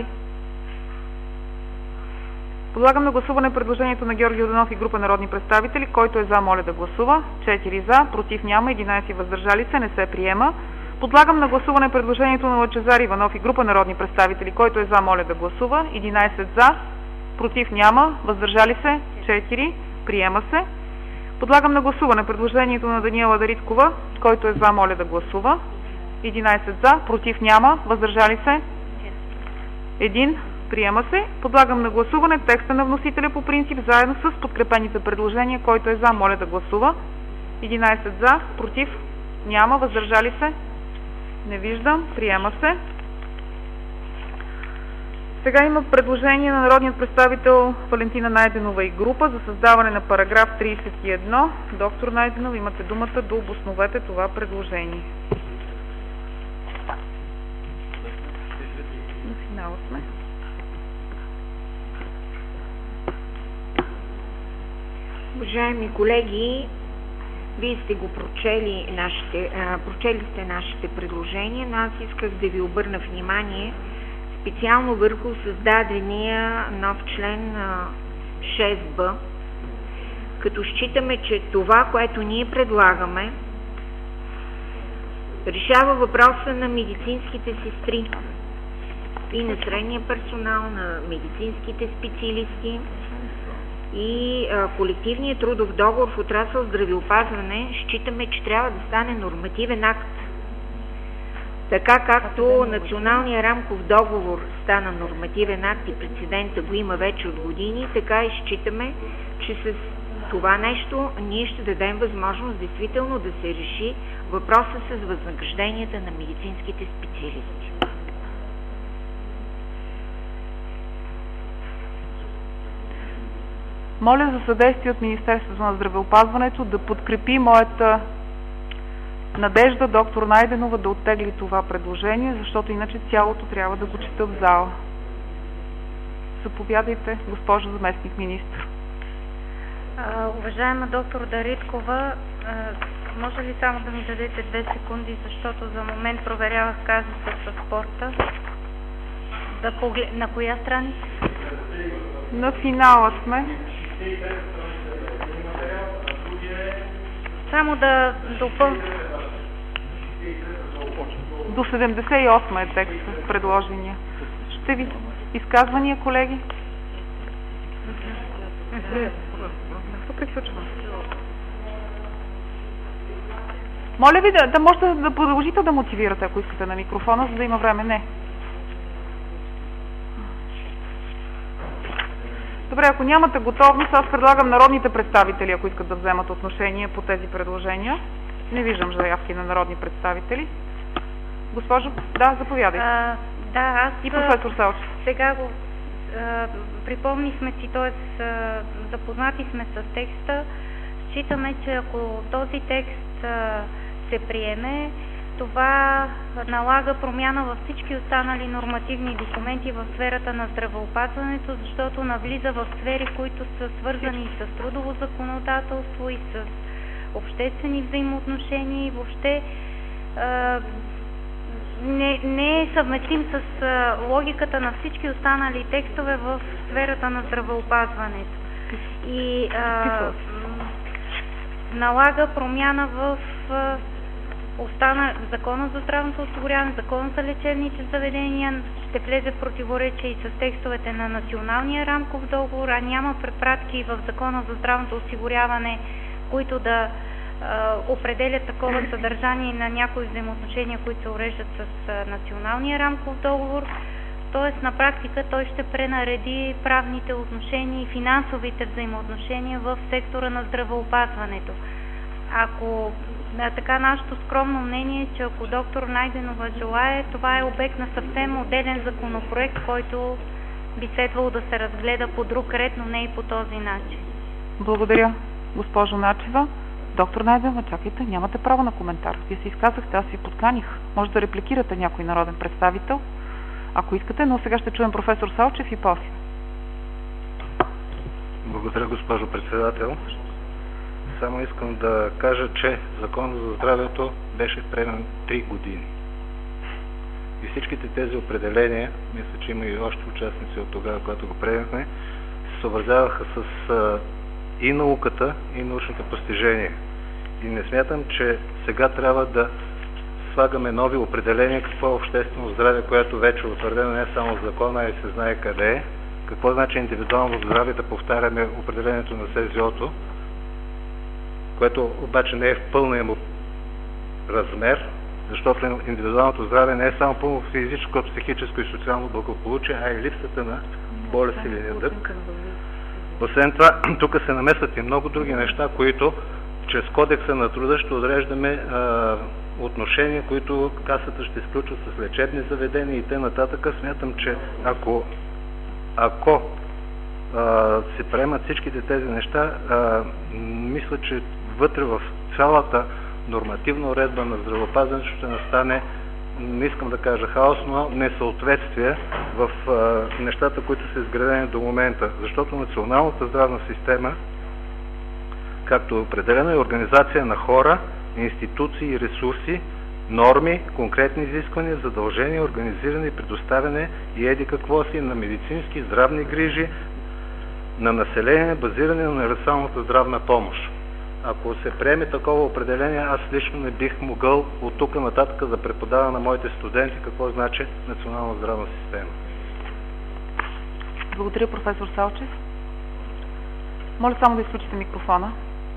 Подлагам на гласуване предложението на Георги Йорданов и група народни представители. Който е за, моля да гласува. четири за, против няма, единадесет въздържали се, не се приема. Подлагам на гласуване предложението на Лъчезар Иванов и група народни представители. Който е за, моля да гласува. единадесет за, против няма, въздържали се четири, приема се. Подлагам на гласуване предложението на Даниела Дариткова. Който е за, моля да гласува. единадесет за, против няма, въздържали се един, приема се. Подлагам на гласуване текста на вносителя по принцип, заедно с подкрепените предложения. Който е за, моля да гласува. единадесет за, против няма, въздържали се не виждам, приема се. Сега има предложение на народният представител Валентина Найденова и група за създаване на параграф тридесет и едно. Доктор Найденова, имате думата да обосновете това предложение. На финала сме.
Уважаеми колеги, вие сте го прочели, нашите, а, прочели сте нашите предложения, но аз исках да ви обърна внимание специално върху създадения нов член шест б, като считаме, че това, което ние предлагаме, решава въпроса на медицинските сестри и на средния персонал, на медицинските специалисти и а, колективният трудов договор в отрасъл здравеопазване. Считаме, че трябва да стане нормативен акт. Така както националният рамков договор стана нормативен акт и прецедента го има вече от години, така и считаме, че с това нещо ние ще дадем възможност действително да се реши въпроса с възнагражденията на медицинските специалисти.
Моля за съдействие от Министерството на здравеопазването да подкрепи моята надежда доктор Найденова да оттегли това предложение, защото иначе цялото трябва да го чета в зала. Заповядайте, госпожо заместник министър.
Уважаема доктор Дариткова, а, може ли само да ми дадете две секунди, защото за момент проверявах казуса с спорта. Да поглед... На коя страница?
На финала сме.
Само да допълня.
До седемдесет и осма е текст предложения. Ще ви изказвания, колеги? Приключвам. Моля ви да, да можете да продължите да мотивирате, ако искате, на микрофона, за да има време. Не. Добре, ако нямате готовност, аз предлагам народните представители, ако искат да вземат отношение по тези предложения. Не виждам заявки на народни представители. Госпожо, да, заповядайте.
А, да, аз...
И професор Салчев.
Сега го а, припомнихме си, т.е. запознати сме с текста. Считаме, че ако този текст а, се приеме, това налага промяна във всички останали нормативни документи в сферата на здравеопазването, защото навлиза в сфери, които са свързани с трудово законодателство и с обществени взаимоотношения и въобще а, не, не е съвместим с а, логиката на всички останали текстове в сферата на здравеопазването. И а, налага промяна в а, остана Закона за здравното осигуряване, Закона за лечебните заведения, ще влезе в противоречие и с текстовете на Националния рамков договор, а няма препратки в Закона за здравното осигуряване, които да а, определят такова съдържание на някои взаимоотношения, които се уреждат с а, Националния рамков договор. Тоест на практика той ще пренареди правните отношения и финансовите взаимоотношения в сектора на здравеопазването. Ако така нашето скромно мнение е, че ако доктор Найденова желае, това е обект на съвсем отделен законопроект, който би следвало да се разгледа по друг ред, но не и по този начин.
Благодаря, госпожо Начева. Доктор Найденова, чакайте, нямате право на коментар. Вие се изказахте, аз ви подканих. Може да репликирате някой народен представител, ако искате, но сега ще чуем професор Салчев и после.
Благодаря, госпожо председател. Само искам да кажа, че Законът за здравето беше приеман три години. И всичките тези определения, мисля, че има и още участници от тогава, когато го приемахме, се съобразяваха с а, и науката, и научните постижения. И не смятам, че сега трябва да слагаме нови определения какво е обществено здраве, което вече е утвърдено не само в закона, а и се знае къде е. Какво значи индивидуално здраве, да повтаряме определението на СЗО-то, което обаче не е в пълния му размер, защото индивидуалното здраве не е само пълно физическо, психическо и социално благополучие, а и липсата на болест или недъг. Освен това, тук се намесват и много други неща, които чрез Кодекса на труда ще отреждаме а, отношения, които Касата ще изключва с лечебни заведения и т.н. Смятам, че ако, ако а, се приемат всичките тези неща, а, мисля, че вътре в цялата нормативна уредба на здравеопазването ще настане, не искам да кажа хаос, но несъответствие в а, нещата, които са изградени до момента. Защото националната здравна система, както е определена, е организация на хора, институции и ресурси, норми, конкретни изисквания, задължения, организиране и предоставяне и еди какво си на медицински здравни грижи на население, базиране на универсалната здравна помощ. Ако се приеме такова определение, аз лично не бих могъл от тук нататък да преподавам на моите студенти какво значи национална здравна система.
Благодаря, професор Салчев. Моля само да изключите микрофона.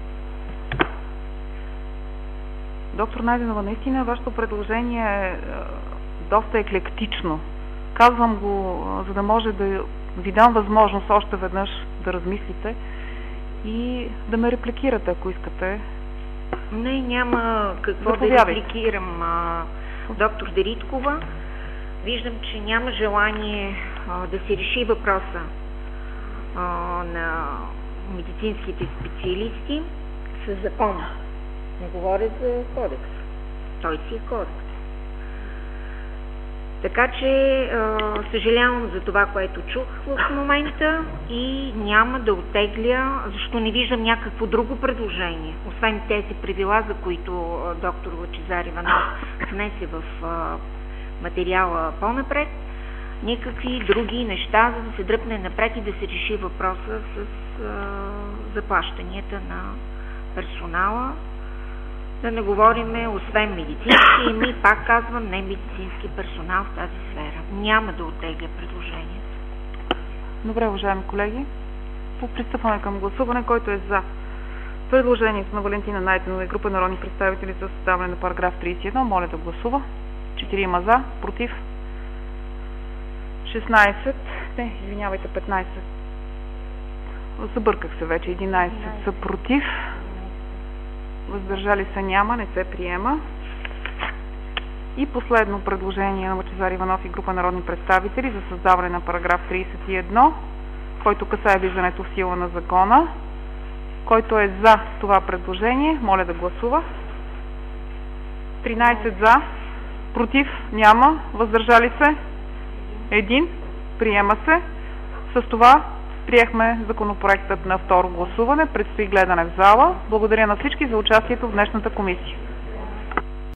Доктор Найденова, наистина вашето предложение е доста еклектично. Казвам го, за да може да ви дам възможност още веднъж да размислите и да ме репликирате, ако искате.
Не, няма какво да репликирам а, доктор Дариткова. Виждам, че няма желание а, да се реши въпроса а, на медицинските специалисти с закона. Не говоря за кодекс. Той си е кодекс. Така че а, съжалявам за това, което чух в момента и няма да оттегля, защото не виждам някакво друго предложение, освен тези правила, за които а, доктор Лъчезар Иванов внесе в а, материала по-напред, никакви други неща, за да се дръпне напред и да се реши въпроса с а, заплащанията на персонала. Да не говориме, освен медицински, и ми пак казвам, не медицински персонал в тази сфера. Няма да оттегля предложението.
Добре, уважаеми колеги. Пристъпваме към гласуване, който е за предложението на Валентина Найденова и група народни представители за създаване на параграф тридесет и едно. Моля да гласува. четири има за, против шестнайсет, не, извинявайте, петнайсет. Забърках се вече, единайсет са против. Въздържали се няма, не се приема. И последно предложение на Лъчезар Иванов и група народни представители за създаване на параграф тридесет и едно, който касае влизането в сила на закона. Който е за това предложение, моля да гласува. тринайсет за, против няма, въздържали се един, приема се. С това приехме законопроектът на второ гласуване. Предстои гледане в зала. Благодаря на всички за участието в днешната комисия.